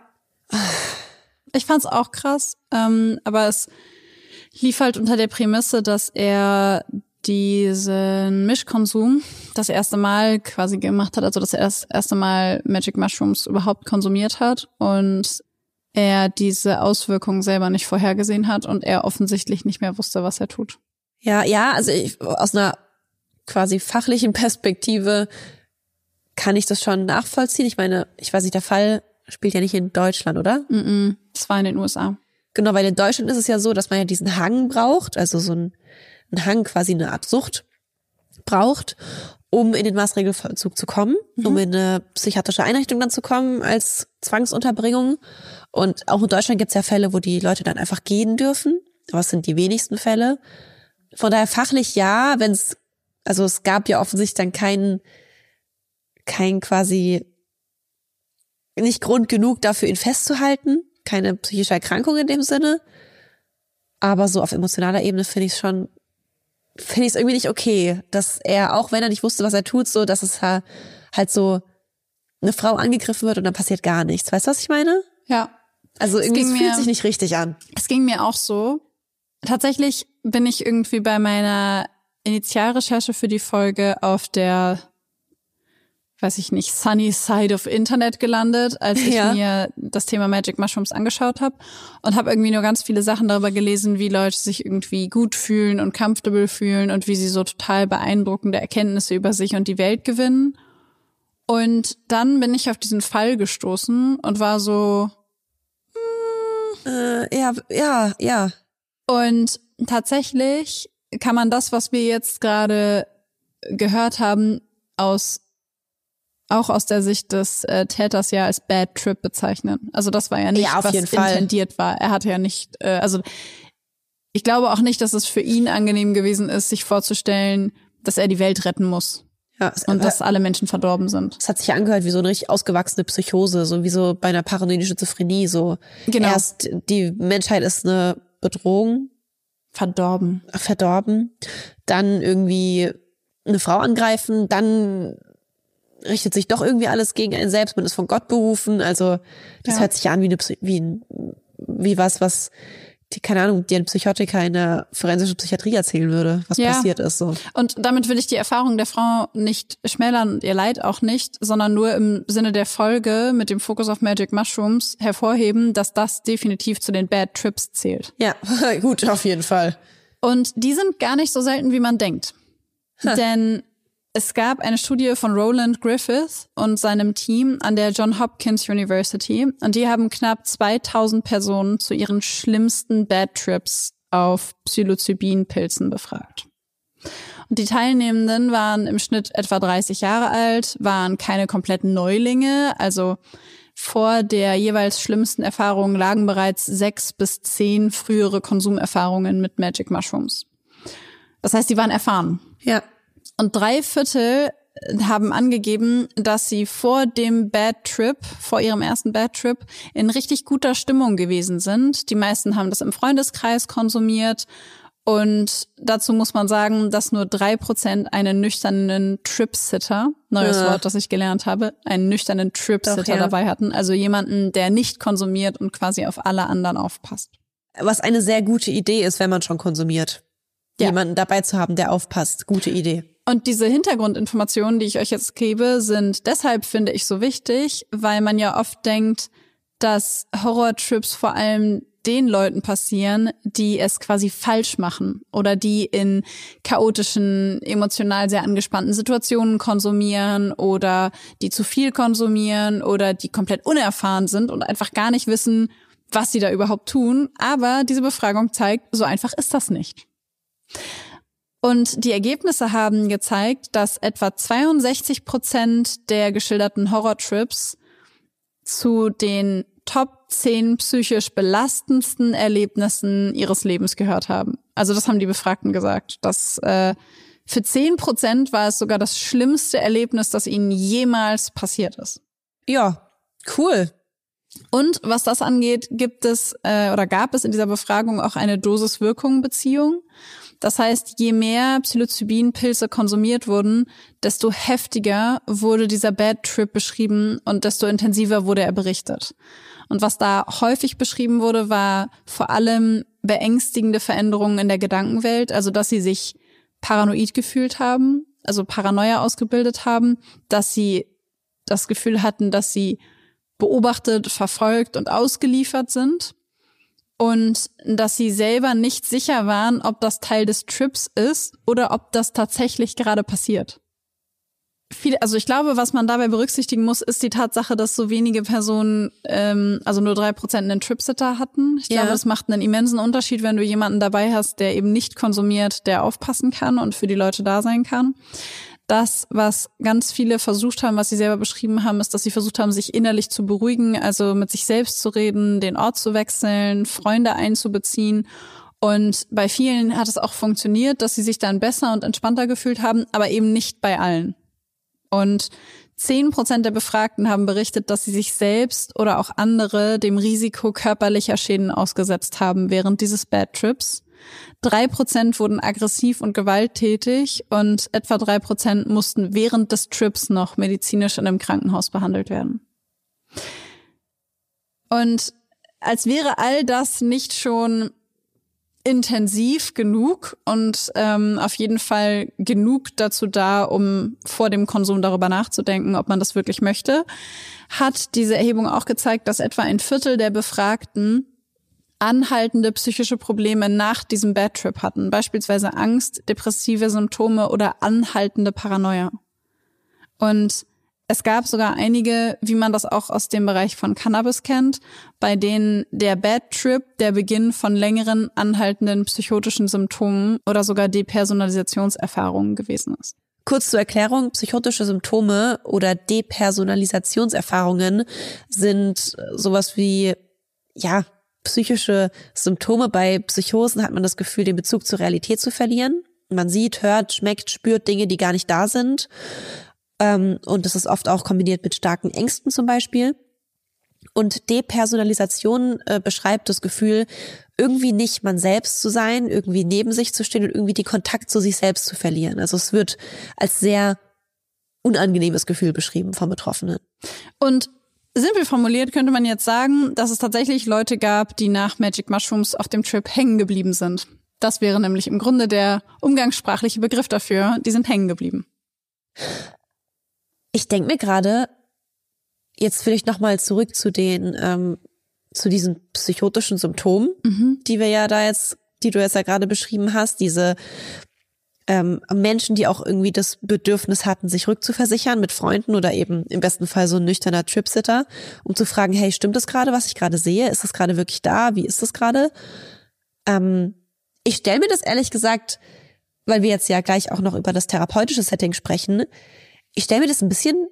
Ich fand's auch krass, ähm, aber es lief halt unter der Prämisse, dass er diesen Mischkonsum das erste Mal quasi gemacht hat, also dass er das erste Mal Magic Mushrooms überhaupt konsumiert hat und er diese Auswirkungen selber nicht vorhergesehen hat und er offensichtlich nicht mehr wusste, was er tut. Ja, ja, also ich, aus einer quasi fachlichen Perspektive kann ich das schon nachvollziehen. Ich meine, ich weiß nicht, der Fall spielt ja nicht in Deutschland, oder? Mm-mm, das war in den U S A. Genau, weil in Deutschland ist es ja so, dass man ja diesen Hang braucht, also so ein, ein Hang, quasi eine Art Sucht braucht, um in den Maßregelvollzug zu kommen, mhm. um in eine psychiatrische Einrichtung dann zu kommen als Zwangsunterbringung. Und auch in Deutschland gibt es ja Fälle, wo die Leute dann einfach gehen dürfen, aber es sind die wenigsten Fälle. Von daher fachlich ja, wenn es, also es gab ja offensichtlich dann keinen, kein quasi nicht Grund genug dafür, ihn festzuhalten, keine psychische Erkrankung in dem Sinne. Aber so auf emotionaler Ebene finde ich es schon, finde ich es irgendwie nicht okay, dass er, auch wenn er nicht wusste, was er tut, so, dass es halt so eine Frau angegriffen wird und dann passiert gar nichts. Weißt du, was ich meine? Ja. Also irgendwie es mir, fühlt sich nicht richtig an. Es ging mir auch so. Tatsächlich bin ich irgendwie bei meiner Initialrecherche für die Folge auf der weiß ich nicht, sunny side of Internet gelandet, als ich Ja. mir das Thema Magic Mushrooms angeschaut habe und habe irgendwie nur ganz viele Sachen darüber gelesen, wie Leute sich irgendwie gut fühlen und comfortable fühlen und wie sie so total beeindruckende Erkenntnisse über sich und die Welt gewinnen. Und dann bin ich auf diesen Fall gestoßen und war so, Äh, ja, ja, ja. und tatsächlich kann man das, was wir jetzt gerade gehört haben, aus auch aus der Sicht des äh, Täters ja als Bad Trip bezeichnen. Also das war ja nicht, Ja, auf was jeden Fall. intendiert war. Er hatte ja nicht, äh, also ich glaube auch nicht, dass es für ihn angenehm gewesen ist, sich vorzustellen, dass er die Welt retten muss Ja, es, und dass alle Menschen verdorben sind. es hat sich ja angehört wie so eine richtig ausgewachsene Psychose, so wie so bei einer paranoiden Schizophrenie. So Genau. erst die Menschheit ist eine Bedrohung, Verdorben. verdorben, dann irgendwie eine Frau angreifen, dann richtet sich doch irgendwie alles gegen einen selbst, man ist von Gott berufen, also das Ja. hört sich ja an wie eine Psy- wie, ein, wie was, was die, keine Ahnung, dir ein Psychotiker in der forensischen Psychiatrie erzählen würde, was Ja. passiert ist. So. Und damit will ich die Erfahrung der Frau nicht schmälern und ihr Leid auch nicht, sondern nur im Sinne der Folge mit dem Fokus auf Magic Mushrooms hervorheben, dass das definitiv zu den Bad Trips zählt. Ja, gut, auf jeden Fall. Und die sind gar nicht so selten, wie man denkt. Denn es gab eine Studie von Roland Griffith und seinem Team an der Johns Hopkins University und die haben knapp zweitausend Personen zu ihren schlimmsten Bad Trips auf Psilocybin-Pilzen befragt. Und die Teilnehmenden waren im Schnitt etwa dreißig Jahre alt, waren keine kompletten Neulinge, also vor der jeweils schlimmsten Erfahrung lagen bereits sechs bis zehn frühere Konsumerfahrungen mit Magic Mushrooms. Das heißt, die waren erfahren. Ja. Und drei Viertel haben angegeben, dass sie vor dem Bad Trip, vor ihrem ersten Bad Trip, in richtig guter Stimmung gewesen sind. Die meisten haben das im Freundeskreis konsumiert. Und dazu muss man sagen, dass nur drei Prozent einen nüchternen Trip-Sitter, neues Ja. Wort, das ich gelernt habe, einen nüchternen Trip-Sitter Doch, ja. dabei hatten. Also jemanden, der nicht konsumiert und quasi auf alle anderen aufpasst. Was eine sehr gute Idee ist, wenn man schon konsumiert. Ja. Jemanden dabei zu haben, der aufpasst. Gute Idee. Und diese Hintergrundinformationen, die ich euch jetzt gebe, sind deshalb, finde ich, so wichtig, weil man ja oft denkt, dass Horrortrips vor allem den Leuten passieren, die es quasi falsch machen oder die in chaotischen, emotional sehr angespannten Situationen konsumieren oder die zu viel konsumieren oder die komplett unerfahren sind und einfach gar nicht wissen, was sie da überhaupt tun. Aber diese Befragung zeigt, so einfach ist das nicht. Und die Ergebnisse haben gezeigt, dass etwa zweiundsechzig Prozent der geschilderten Horrortrips zu den Top zehn psychisch belastendsten Erlebnissen ihres Lebens gehört haben. Also das haben die Befragten gesagt. Dass, äh, für zehn Prozent war es sogar das schlimmste Erlebnis, das ihnen jemals passiert ist. Ja, cool. Und was das angeht, gibt es äh, oder gab es in dieser Befragung auch eine Dosis-Wirkung-Beziehung. Das heißt, je mehr Psilocybin-Pilze konsumiert wurden, desto heftiger wurde dieser Bad Trip beschrieben und desto intensiver wurde er berichtet. Und was da häufig beschrieben wurde, war vor allem beängstigende Veränderungen in der Gedankenwelt, also dass sie sich paranoid gefühlt haben, also Paranoia ausgebildet haben, dass sie das Gefühl hatten, dass sie beobachtet, verfolgt und ausgeliefert sind. Und dass sie selber nicht sicher waren, ob das Teil des Trips ist oder ob das tatsächlich gerade passiert. Viele, also ich glaube, was man dabei berücksichtigen muss, ist die Tatsache, dass so wenige Personen, ähm, also nur drei Prozent einen Trip-Sitter hatten. Ich Ja. glaube, das macht einen immensen Unterschied, wenn du jemanden dabei hast, der eben nicht konsumiert, der aufpassen kann und für die Leute da sein kann. Das, was ganz viele versucht haben, was sie selber beschrieben haben, ist, dass sie versucht haben, sich innerlich zu beruhigen, also mit sich selbst zu reden, den Ort zu wechseln, Freunde einzubeziehen. Und bei vielen hat es auch funktioniert, dass sie sich dann besser und entspannter gefühlt haben, aber eben nicht bei allen. Und zehn Prozent der Befragten haben berichtet, dass sie sich selbst oder auch andere dem Risiko körperlicher Schäden ausgesetzt haben während dieses Bad Trips. Drei Prozent wurden aggressiv und gewalttätig und etwa drei Prozent mussten während des Trips noch medizinisch in einem Krankenhaus behandelt werden. Und als wäre all das nicht schon intensiv genug und ähm, auf jeden Fall genug dazu da, um vor dem Konsum darüber nachzudenken, ob man das wirklich möchte, hat diese Erhebung auch gezeigt, dass etwa ein Viertel der Befragten anhaltende psychische Probleme nach diesem Bad Trip hatten, beispielsweise Angst, depressive Symptome oder anhaltende Paranoia. Und es gab sogar einige, wie man das auch aus dem Bereich von Cannabis kennt, bei denen der Bad Trip der Beginn von längeren anhaltenden psychotischen Symptomen oder sogar Depersonalisationserfahrungen gewesen ist. Kurz zur Erklärung, psychotische Symptome oder Depersonalisationserfahrungen sind sowas wie, ja, psychische Symptome. Bei Psychosen hat man das Gefühl, den Bezug zur Realität zu verlieren. Man sieht, hört, schmeckt, spürt Dinge, die gar nicht da sind. Und das ist oft auch kombiniert mit starken Ängsten zum Beispiel. Und Depersonalisation äh, beschreibt das Gefühl, irgendwie nicht man selbst zu sein, irgendwie neben sich zu stehen und irgendwie den Kontakt zu sich selbst zu verlieren. Also es wird als sehr unangenehmes Gefühl beschrieben vom Betroffenen. Und simpel formuliert könnte man jetzt sagen, dass es tatsächlich Leute gab, die nach Magic Mushrooms auf dem Trip hängen geblieben sind. Das wäre nämlich im Grunde der umgangssprachliche Begriff dafür. Die sind hängen geblieben. Ich denke mir gerade, jetzt will ich nochmal zurück zu den, ähm, zu diesen psychotischen Symptomen, mhm. die wir ja da jetzt, die du jetzt ja gerade beschrieben hast, diese ähm, Menschen, die auch irgendwie das Bedürfnis hatten, sich rückzuversichern mit Freunden oder eben im besten Fall so ein nüchterner Tripsitter, um zu fragen, hey, stimmt das gerade, was ich gerade sehe? Ist das gerade wirklich da? Wie ist das gerade? Ähm, ich stelle mir das ehrlich gesagt, weil wir jetzt ja gleich auch noch über das therapeutische Setting sprechen, ich stelle mir das ein bisschen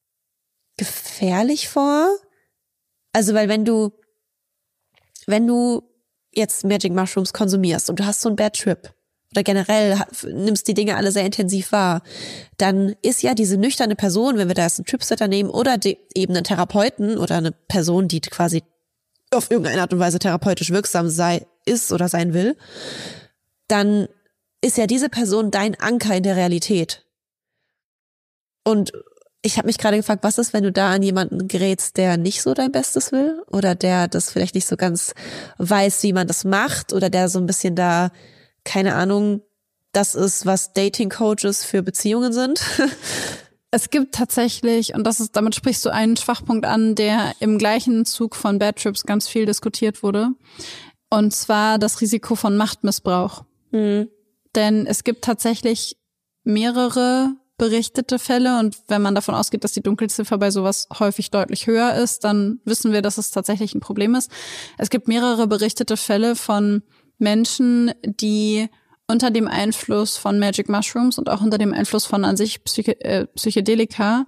gefährlich vor. Also, weil wenn du, wenn du jetzt Magic Mushrooms konsumierst und du hast so einen Bad Trip oder generell nimmst die Dinge alle sehr intensiv wahr, dann ist ja diese nüchterne Person, wenn wir da jetzt einen Tripsitter nehmen oder die, eben einen Therapeuten oder eine Person, die quasi auf irgendeine Art und Weise therapeutisch wirksam sei, ist oder sein will, dann ist ja diese Person dein Anker in der Realität. Und ich habe mich gerade gefragt, was ist, wenn du da an jemanden gerätst, der nicht so dein Bestes will oder der das vielleicht nicht so ganz weiß, wie man das macht oder der so ein bisschen da, keine Ahnung, das ist, was Dating-Coaches für Beziehungen sind? Es gibt tatsächlich, und das ist, damit sprichst du einen Schwachpunkt an, der im gleichen Zug von Bad Trips ganz viel diskutiert wurde, und zwar das Risiko von Machtmissbrauch. Mhm. Denn es gibt tatsächlich mehrere berichtete Fälle, und wenn man davon ausgeht, dass die Dunkelziffer bei sowas häufig deutlich höher ist, dann wissen wir, dass es tatsächlich ein Problem ist. Es gibt mehrere berichtete Fälle von Menschen, die unter dem Einfluss von Magic Mushrooms und auch unter dem Einfluss von an sich Psyche- äh, Psychedelika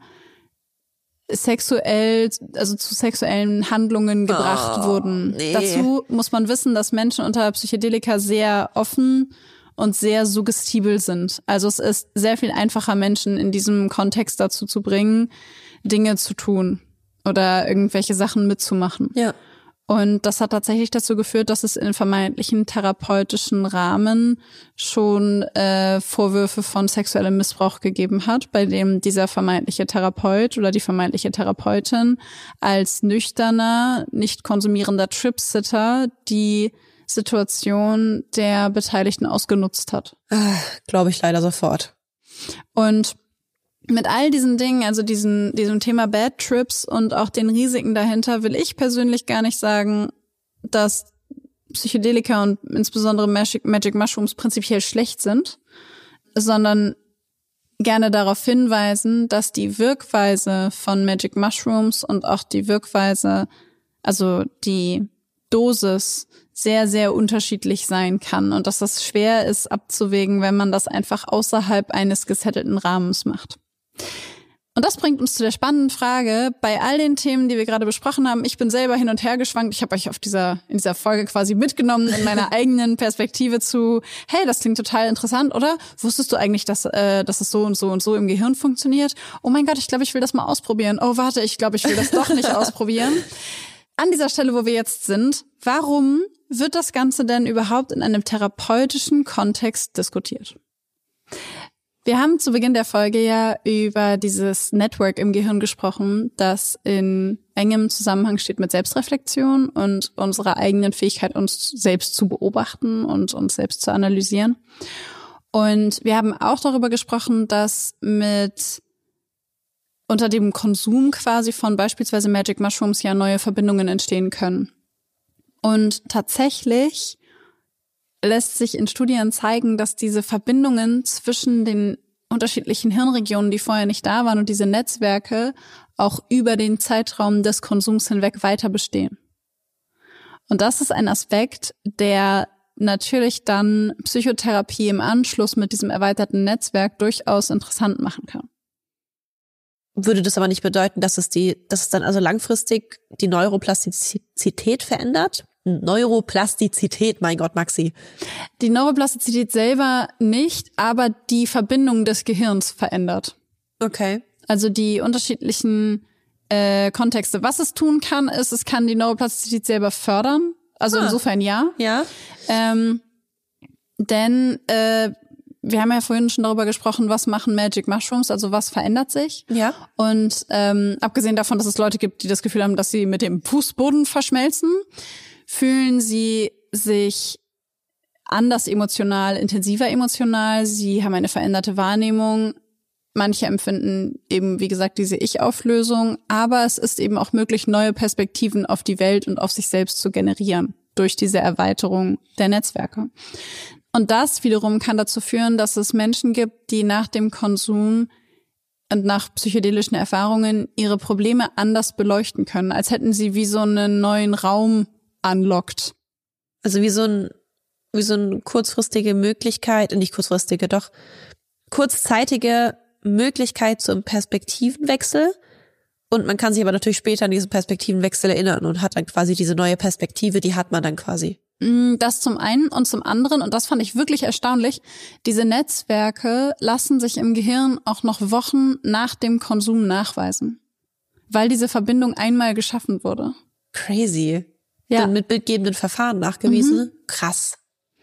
sexuell, also zu sexuellen Handlungen gebracht oh, wurden. Nee. Dazu muss man wissen, dass Menschen unter Psychedelika sehr offen und sehr suggestibel sind. Also es ist sehr viel einfacher, Menschen in diesem Kontext dazu zu bringen, Dinge zu tun oder irgendwelche Sachen mitzumachen. Ja. Und das hat tatsächlich dazu geführt, dass es in vermeintlichen therapeutischen Rahmen schon äh, Vorwürfe von sexuellem Missbrauch gegeben hat, bei dem dieser vermeintliche Therapeut oder die vermeintliche Therapeutin als nüchterner, nicht konsumierender Tripsitter die Situation der Beteiligten ausgenutzt hat. Glaube ich leider sofort. Und mit all diesen Dingen, also diesen, diesem Thema Bad Trips und auch den Risiken dahinter, will ich persönlich gar nicht sagen, dass Psychedelika und insbesondere Magic, Magic Mushrooms prinzipiell schlecht sind, sondern gerne darauf hinweisen, dass die Wirkweise von Magic Mushrooms und auch die Wirkweise, also die Dosis, sehr, sehr unterschiedlich sein kann und dass das schwer ist abzuwägen, wenn man das einfach außerhalb eines gesettelten Rahmens macht. Und das bringt uns zu der spannenden Frage, bei all den Themen, die wir gerade besprochen haben, ich bin selber hin und her geschwankt, ich habe euch auf dieser in dieser Folge quasi mitgenommen in meiner eigenen Perspektive zu, hey, das klingt total interessant, oder? Wusstest du eigentlich, dass, äh, dass es so und so und so im Gehirn funktioniert? Oh mein Gott, ich glaube, ich will das mal ausprobieren. Oh, warte, ich glaube, ich will das doch nicht ausprobieren. An dieser Stelle, wo wir jetzt sind, warum wird das Ganze denn überhaupt in einem therapeutischen Kontext diskutiert? Wir haben zu Beginn der Folge ja über dieses Network im Gehirn gesprochen, das in engem Zusammenhang steht mit Selbstreflexion und unserer eigenen Fähigkeit, uns selbst zu beobachten und uns selbst zu analysieren. Und wir haben auch darüber gesprochen, dass mit unter dem Konsum quasi von beispielsweise Magic Mushrooms ja neue Verbindungen entstehen können. Und tatsächlich lässt sich in Studien zeigen, dass diese Verbindungen zwischen den unterschiedlichen Hirnregionen, die vorher nicht da waren, und diese Netzwerke auch über den Zeitraum des Konsums hinweg weiter bestehen. Und das ist ein Aspekt, der natürlich dann Psychotherapie im Anschluss mit diesem erweiterten Netzwerk durchaus interessant machen kann. Würde das aber nicht bedeuten, dass es die, dass es dann also langfristig die Neuroplastizität verändert? Neuroplastizität, mein Gott, Maxi. Die Neuroplastizität selber nicht, aber die Verbindung des Gehirns verändert. Okay. Also die unterschiedlichen äh, Kontexte. Was es tun kann, ist, es kann die Neuroplastizität selber fördern. Also ah. insofern ja. Ja. Ähm, denn äh, wir haben ja vorhin schon darüber gesprochen, was machen Magic Mushrooms, also was verändert sich. Ja. Und ähm, abgesehen davon, dass es Leute gibt, die das Gefühl haben, dass sie mit dem Fußboden verschmelzen, fühlen sie sich anders emotional, intensiver emotional. Sie haben eine veränderte Wahrnehmung. Manche empfinden eben, wie gesagt, diese Ich-Auflösung. Aber es ist eben auch möglich, neue Perspektiven auf die Welt und auf sich selbst zu generieren durch diese Erweiterung der Netzwerke. Und das wiederum kann dazu führen, dass es Menschen gibt, die nach dem Konsum und nach psychedelischen Erfahrungen ihre Probleme anders beleuchten können, als hätten sie wie so einen neuen Raum unlockt. Also wie so ein, wie so eine kurzfristige Möglichkeit, nicht kurzfristige, doch kurzzeitige Möglichkeit zum Perspektivenwechsel. Und man kann sich aber natürlich später an diesen Perspektivenwechsel erinnern und hat dann quasi diese neue Perspektive, die hat man dann quasi. Das zum einen und zum anderen, und das fand ich wirklich erstaunlich, diese Netzwerke lassen sich im Gehirn auch noch Wochen nach dem Konsum nachweisen, weil diese Verbindung einmal geschaffen wurde. Crazy. Ja. Dann mit bildgebenden Verfahren nachgewiesen. Mhm. Krass.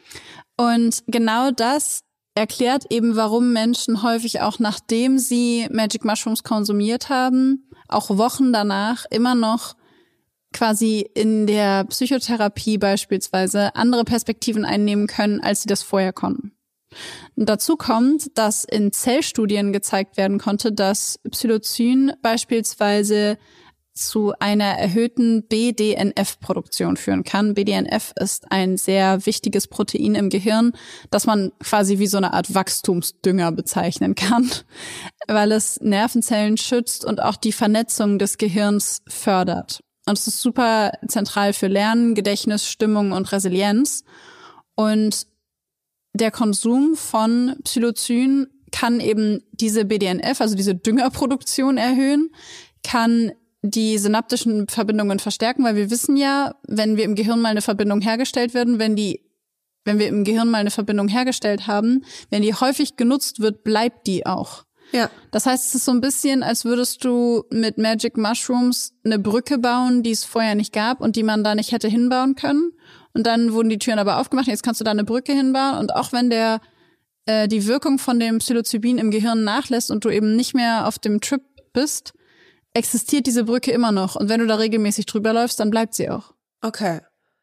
Und genau das erklärt eben, warum Menschen häufig auch nachdem sie Magic Mushrooms konsumiert haben, auch Wochen danach immer noch quasi in der Psychotherapie beispielsweise andere Perspektiven einnehmen können, als sie das vorher konnten. Und dazu kommt, dass in Zellstudien gezeigt werden konnte, dass Psilocin beispielsweise zu einer erhöhten B D N F-Produktion führen kann. B D N F ist ein sehr wichtiges Protein im Gehirn, das man quasi wie so eine Art Wachstumsdünger bezeichnen kann, weil es Nervenzellen schützt und auch die Vernetzung des Gehirns fördert. Und es ist super zentral für Lernen, Gedächtnis, Stimmung und Resilienz. Und der Konsum von Psilocin kann eben diese B D N F, also diese Düngerproduktion erhöhen, kann die synaptischen Verbindungen verstärken, weil wir wissen ja, wenn wir im Gehirn mal eine Verbindung hergestellt werden, wenn die, wenn wir im Gehirn mal eine Verbindung hergestellt haben, wenn die häufig genutzt wird, bleibt die auch. Ja. Das heißt, es ist so ein bisschen, als würdest du mit Magic Mushrooms eine Brücke bauen, die es vorher nicht gab und die man da nicht hätte hinbauen können. Und dann wurden die Türen aber aufgemacht. Jetzt kannst du da eine Brücke hinbauen. Und auch wenn der äh, die Wirkung von dem Psilocybin im Gehirn nachlässt und du eben nicht mehr auf dem Trip bist, existiert diese Brücke immer noch. Und wenn du da regelmäßig drüber läufst, dann bleibt sie auch. Okay.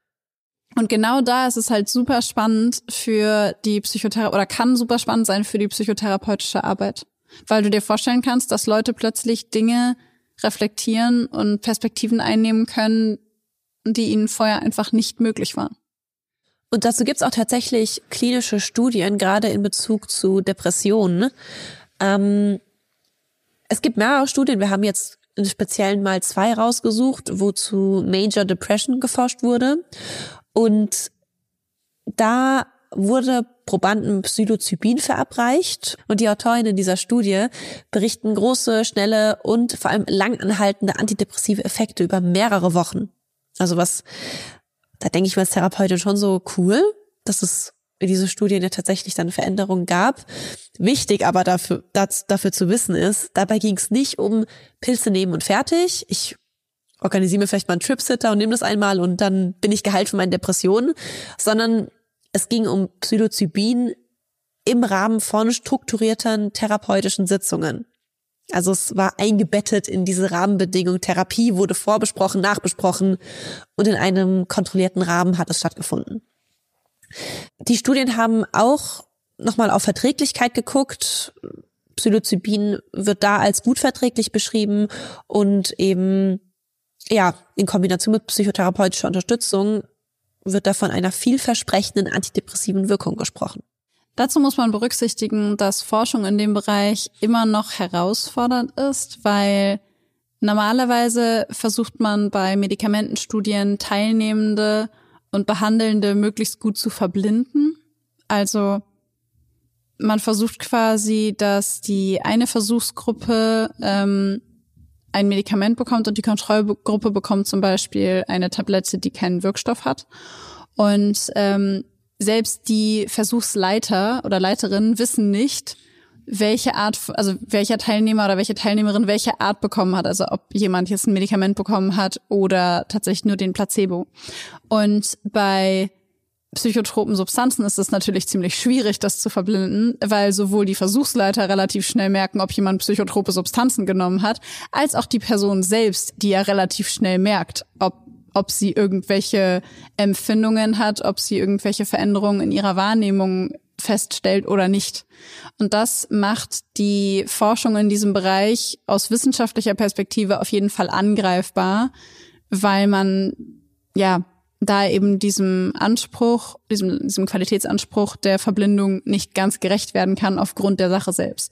Und genau da ist es halt super spannend für die Psychotherapie, oder kann super spannend sein für die psychotherapeutische Arbeit. Weil du dir vorstellen kannst, dass Leute plötzlich Dinge reflektieren und Perspektiven einnehmen können, die ihnen vorher einfach nicht möglich waren. Und dazu gibt's auch tatsächlich klinische Studien, gerade in Bezug zu Depressionen. Ähm, es gibt mehrere Studien, wir haben jetzt in speziellen mal zwei rausgesucht, wo zu Major Depression geforscht wurde. Und da wurde Probanden Psilocybin verabreicht und die Autorinnen dieser Studie berichten große, schnelle und vor allem langanhaltende antidepressive Effekte über mehrere Wochen. Also was, da denke ich mir als Therapeutin schon so cool, dass es in diese Studien ja tatsächlich dann Veränderungen gab. Wichtig aber dafür, das, dafür zu wissen ist, dabei ging es nicht um Pilze nehmen und fertig. Ich organisiere mir vielleicht mal einen Tripsitter und nehme das einmal und dann bin ich geheilt von meinen Depressionen, sondern es ging um Psilocybin im Rahmen von strukturierten therapeutischen Sitzungen. Also es war eingebettet in diese Rahmenbedingungen. Therapie wurde vorbesprochen, nachbesprochen und in einem kontrollierten Rahmen hat es stattgefunden. Die Studien haben auch nochmal auf Verträglichkeit geguckt. Psilocybin wird da als gut verträglich beschrieben und eben ja in Kombination mit psychotherapeutischer Unterstützung wird da von einer vielversprechenden antidepressiven Wirkung gesprochen. Dazu muss man berücksichtigen, dass Forschung in dem Bereich immer noch herausfordernd ist, weil normalerweise versucht man bei Medikamentenstudien Teilnehmende und Behandelnde möglichst gut zu verblinden. Also man versucht quasi, dass die eine Versuchsgruppe ähm, ein Medikament bekommt und die Kontrollgruppe bekommt zum Beispiel eine Tablette, die keinen Wirkstoff hat. Und ähm, selbst die Versuchsleiter oder Leiterinnen wissen nicht, welche Art, also welcher Teilnehmer oder welche Teilnehmerin welche Art bekommen hat. Also ob jemand jetzt ein Medikament bekommen hat oder tatsächlich nur den Placebo. Und bei psychotropen Substanzen ist es natürlich ziemlich schwierig, das zu verblinden, weil sowohl die Versuchsleiter relativ schnell merken, ob jemand psychotrope Substanzen genommen hat, als auch die Person selbst, die ja relativ schnell merkt, ob ob sie irgendwelche Empfindungen hat, ob sie irgendwelche Veränderungen in ihrer Wahrnehmung feststellt oder nicht. Und das macht die Forschung in diesem Bereich aus wissenschaftlicher Perspektive auf jeden Fall angreifbar, weil man ja da eben diesem Anspruch, diesem, diesem Qualitätsanspruch der Verblindung nicht ganz gerecht werden kann aufgrund der Sache selbst.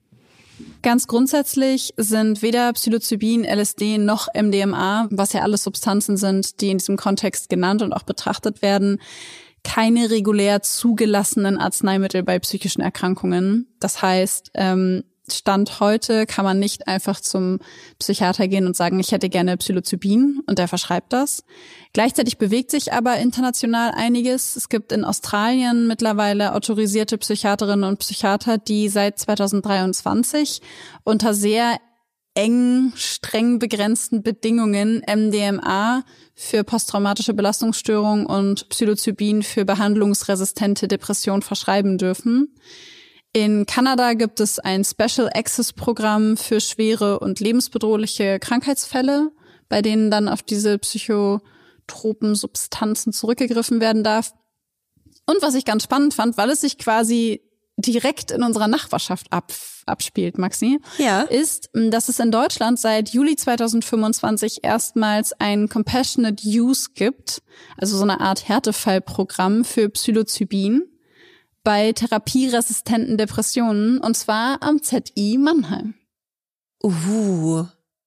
Ganz grundsätzlich sind weder Psilocybin, L S D noch M D M A, was ja alles Substanzen sind, die in diesem Kontext genannt und auch betrachtet werden, keine regulär zugelassenen Arzneimittel bei psychischen Erkrankungen. Das heißt, ähm, Stand heute kann man nicht einfach zum Psychiater gehen und sagen, ich hätte gerne Psilocybin und der verschreibt das. Gleichzeitig bewegt sich aber international einiges. Es gibt in Australien mittlerweile autorisierte Psychiaterinnen und Psychiater, die seit zweitausenddreiundzwanzig unter sehr eng, streng begrenzten Bedingungen M D M A für posttraumatische Belastungsstörung und Psilocybin für behandlungsresistente Depression verschreiben dürfen. In Kanada gibt es ein Special Access Programm für schwere und lebensbedrohliche Krankheitsfälle, bei denen dann auf diese psychotropen Substanzen zurückgegriffen werden darf. Und was ich ganz spannend fand, weil es sich quasi direkt in unserer Nachbarschaft ab, abspielt, Maxi, ja. ist, dass es in Deutschland seit Juli zweitausendfünfundzwanzig erstmals ein Compassionate Use gibt, also so eine Art Härtefallprogramm für Psilocybin bei therapieresistenten Depressionen, und zwar am Z I Mannheim. Uh.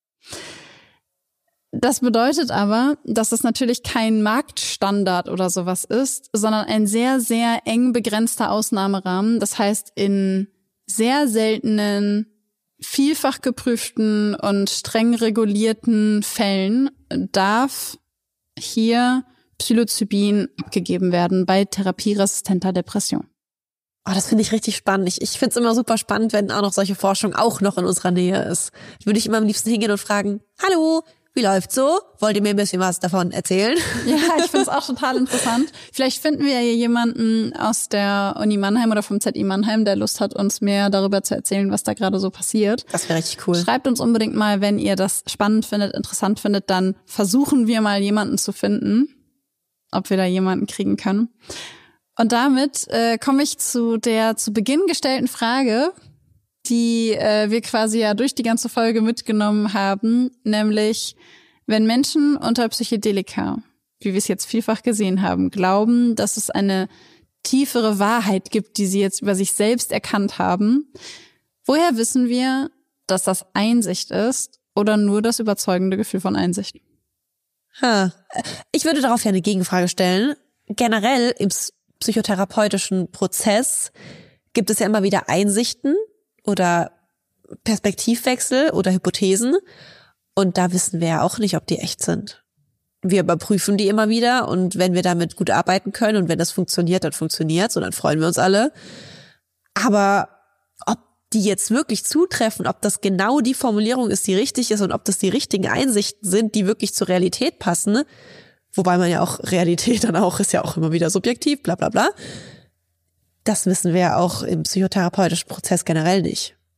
Das bedeutet aber, dass es natürlich kein Marktstandard oder sowas ist, sondern ein sehr, sehr eng begrenzter Ausnahmerahmen. Das heißt, in sehr seltenen, vielfach geprüften und streng regulierten Fällen darf hier Psilocybin abgegeben werden bei therapieresistenter Depression. Oh, das finde ich richtig spannend. Ich, ich finde es immer super spannend, wenn auch noch solche Forschung auch noch in unserer Nähe ist. Würde ich immer am liebsten hingehen und fragen, hallo, wie läuft's so? Wollt ihr mir ein bisschen was davon erzählen? Ja, ich finde es auch total interessant. Vielleicht finden wir ja hier jemanden aus der Uni Mannheim oder vom Z I Mannheim, der Lust hat, uns mehr darüber zu erzählen, was da gerade so passiert. Das wäre richtig cool. Schreibt uns unbedingt mal, wenn ihr das spannend findet, interessant findet, dann versuchen wir mal jemanden zu finden, ob wir da jemanden kriegen können. Und damit äh, komme ich zu der zu Beginn gestellten Frage, die äh, wir quasi ja durch die ganze Folge mitgenommen haben, nämlich wenn Menschen unter Psychedelika, wie wir es jetzt vielfach gesehen haben, glauben, dass es eine tiefere Wahrheit gibt, die sie jetzt über sich selbst erkannt haben, woher wissen wir, dass das Einsicht ist oder nur das überzeugende Gefühl von Einsicht? Ha. Ich würde darauf ja eine Gegenfrage stellen. Generell im psychotherapeutischen Prozess gibt es ja immer wieder Einsichten oder Perspektivwechsel oder Hypothesen. Und da wissen wir ja auch nicht, ob die echt sind. Wir überprüfen die immer wieder und wenn wir damit gut arbeiten können und wenn das funktioniert, dann funktioniert's und dann freuen wir uns alle. Aber ob die jetzt wirklich zutreffen, ob das genau die Formulierung ist, die richtig ist und ob das die richtigen Einsichten sind, die wirklich zur Realität passen, wobei man ja auch Realität dann auch, ist ja auch immer wieder subjektiv, bla bla bla. Das wissen wir ja auch im psychotherapeutischen Prozess generell nicht.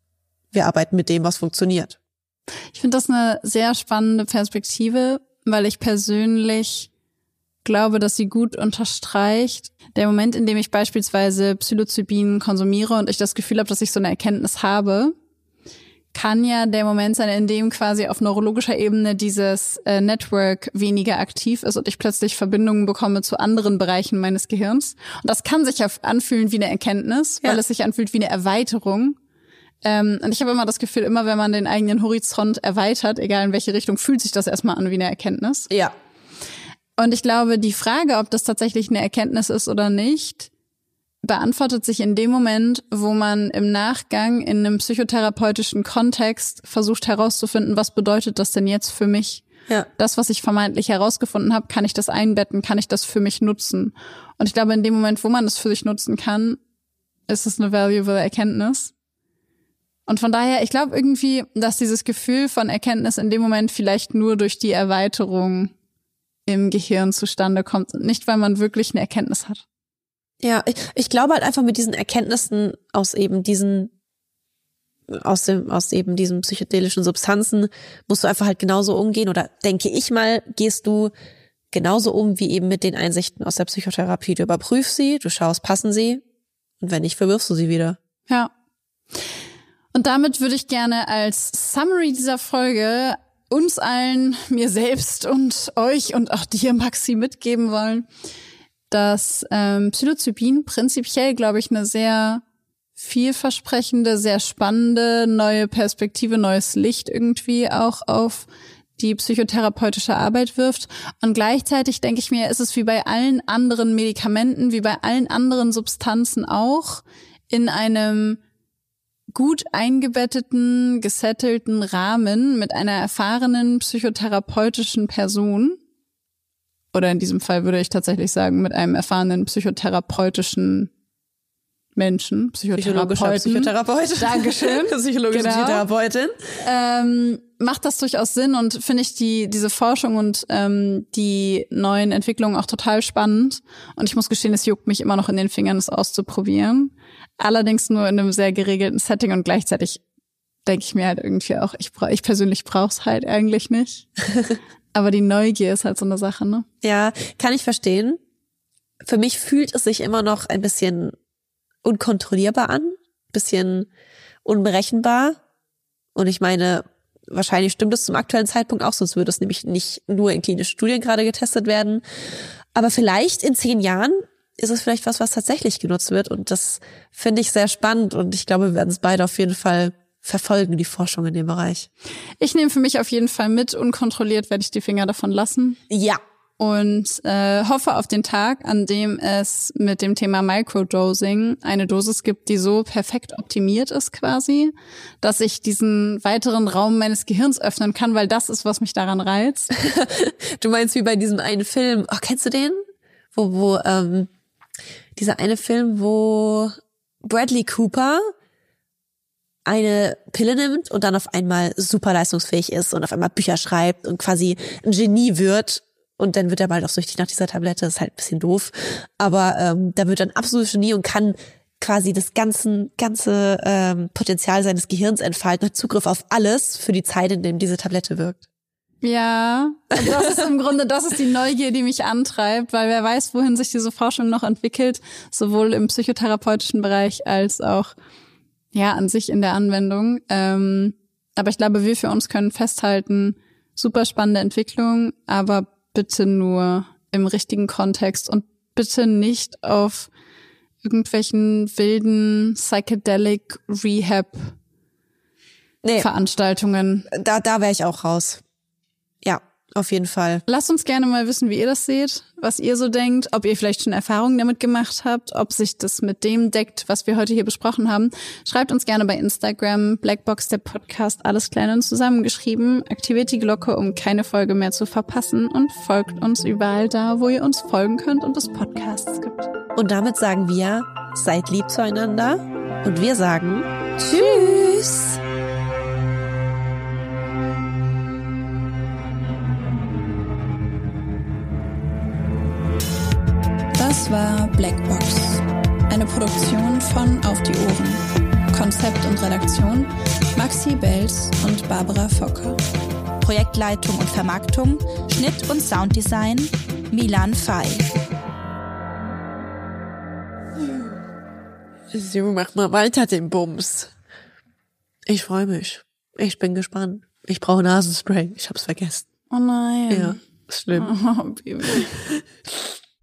wir arbeiten mit dem, was funktioniert. Ich finde das eine sehr spannende Perspektive, weil ich persönlich glaube, dass sie gut unterstreicht. Der Moment, in dem ich beispielsweise Psilocybin konsumiere und ich das Gefühl habe, dass ich so eine Erkenntnis habe, kann ja der Moment sein, in dem quasi auf neurologischer Ebene dieses äh, Network weniger aktiv ist und ich plötzlich Verbindungen bekomme zu anderen Bereichen meines Gehirns. Und das kann sich ja anfühlen wie eine Erkenntnis, ja. weil es sich anfühlt wie eine Erweiterung. Ähm, und ich habe immer das Gefühl, immer wenn man den eigenen Horizont erweitert, egal in welche Richtung, fühlt sich das erstmal an wie eine Erkenntnis. Ja. Und ich glaube, die Frage, ob das tatsächlich eine Erkenntnis ist oder nicht, beantwortet sich in dem Moment, wo man im Nachgang in einem psychotherapeutischen Kontext versucht herauszufinden, was bedeutet das denn jetzt für mich? Ja. Das, was ich vermeintlich herausgefunden habe, kann ich das einbetten, kann ich das für mich nutzen? Und ich glaube, in dem Moment, wo man das für sich nutzen kann, ist es eine valuable Erkenntnis. Und von daher, ich glaube irgendwie, dass dieses Gefühl von Erkenntnis in dem Moment vielleicht nur durch die Erweiterung im Gehirn zustande kommt, nicht weil man wirklich eine Erkenntnis hat. Ja, ich, ich glaube halt einfach mit diesen Erkenntnissen aus eben diesen, aus dem, aus eben diesen psychedelischen Substanzen musst du einfach halt genauso umgehen oder denke ich mal, gehst du genauso um wie eben mit den Einsichten aus der Psychotherapie. Du überprüfst sie, du schaust, passen sie und wenn nicht, verwirfst du sie wieder. Ja. Und damit würde ich gerne als Summary dieser Folge uns allen, mir selbst und euch und auch dir, Maxi, mitgeben wollen, dass ähm, Psilocybin prinzipiell, glaube ich, eine sehr vielversprechende, sehr spannende neue Perspektive, neues Licht irgendwie auch auf die psychotherapeutische Arbeit wirft. Und gleichzeitig denke ich mir, ist es wie bei allen anderen Medikamenten, wie bei allen anderen Substanzen auch, in einem gut eingebetteten, gesettelten Rahmen mit einer erfahrenen psychotherapeutischen Person, oder in diesem Fall würde ich tatsächlich sagen, mit einem erfahrenen psychotherapeutischen Menschen, Psychotherapeuten. Psychotherapeut. Dankeschön. Psychologische genau. Psychotherapeutin. Ähm, macht das durchaus Sinn und finde ich die diese Forschung und ähm, die neuen Entwicklungen auch total spannend. Und ich muss gestehen, es juckt mich immer noch in den Fingern, es auszuprobieren. Allerdings nur in einem sehr geregelten Setting und gleichzeitig denke ich mir halt irgendwie auch, ich, brauch, ich persönlich brauche es halt eigentlich nicht. Aber die Neugier ist halt so eine Sache, ne? Ja, kann ich verstehen. Für mich fühlt es sich immer noch ein bisschen unkontrollierbar an, bisschen unberechenbar. Und ich meine, wahrscheinlich stimmt es zum aktuellen Zeitpunkt auch, sonst würde es nämlich nicht nur in klinischen Studien gerade getestet werden. Aber vielleicht in zehn Jahren ist es vielleicht was, was tatsächlich genutzt wird. Und das finde ich sehr spannend. Und ich glaube, wir werden es beide auf jeden Fall verfolgen, die Forschung in dem Bereich. Ich nehme für mich auf jeden Fall mit. Unkontrolliert werde ich die Finger davon lassen. Ja. Und äh, hoffe auf den Tag, an dem es mit dem Thema Microdosing eine Dosis gibt, die so perfekt optimiert ist quasi, dass ich diesen weiteren Raum meines Gehirns öffnen kann, weil das ist, was mich daran reizt. Du meinst wie bei diesem einen Film, oh, kennst du den? Wo, wo, ähm, dieser eine Film, wo Bradley Cooper eine Pille nimmt und dann auf einmal super leistungsfähig ist und auf einmal Bücher schreibt und quasi ein Genie wird. Und dann wird er bald auch süchtig nach dieser Tablette. Das ist halt ein bisschen doof. Aber ähm, da wird er ein absolutes Genie und kann quasi das ganze, ganze ähm, Potenzial seines Gehirns entfalten, hat Zugriff auf alles für die Zeit, in der diese Tablette wirkt. Ja, und das ist im Grunde, das ist die Neugier, die mich antreibt, weil wer weiß, wohin sich diese Forschung noch entwickelt, sowohl im psychotherapeutischen Bereich als auch ja an sich in der Anwendung. Ähm, aber ich glaube, wir für uns können festhalten, super spannende Entwicklung, aber bitte nur im richtigen Kontext und bitte nicht auf irgendwelchen wilden Psychedelic Rehab nee. Veranstaltungen. Da, da wäre ich auch raus. Ja, auf jeden Fall. Lasst uns gerne mal wissen, wie ihr das seht, was ihr so denkt, ob ihr vielleicht schon Erfahrungen damit gemacht habt, ob sich das mit dem deckt, was wir heute hier besprochen haben. Schreibt uns gerne bei Instagram, Blackbox der Podcast, alles klein und zusammengeschrieben. Aktiviert die Glocke, um keine Folge mehr zu verpassen und folgt uns überall da, wo ihr uns folgen könnt und es Podcasts gibt. Und damit sagen wir, seid lieb zueinander und wir sagen Tschüss! Das war Blackbox, eine Produktion von Auf die Ohren. Konzept und Redaktion Maxi Belz und Barbara Focker. Projektleitung und Vermarktung, Schnitt und Sounddesign Milan Fay. So, mach mal weiter den Bums. Ich freue mich. Ich bin gespannt. Ich brauche Nasenspray. Ich hab's vergessen. Oh nein. Ja, schlimm. Oh, Baby.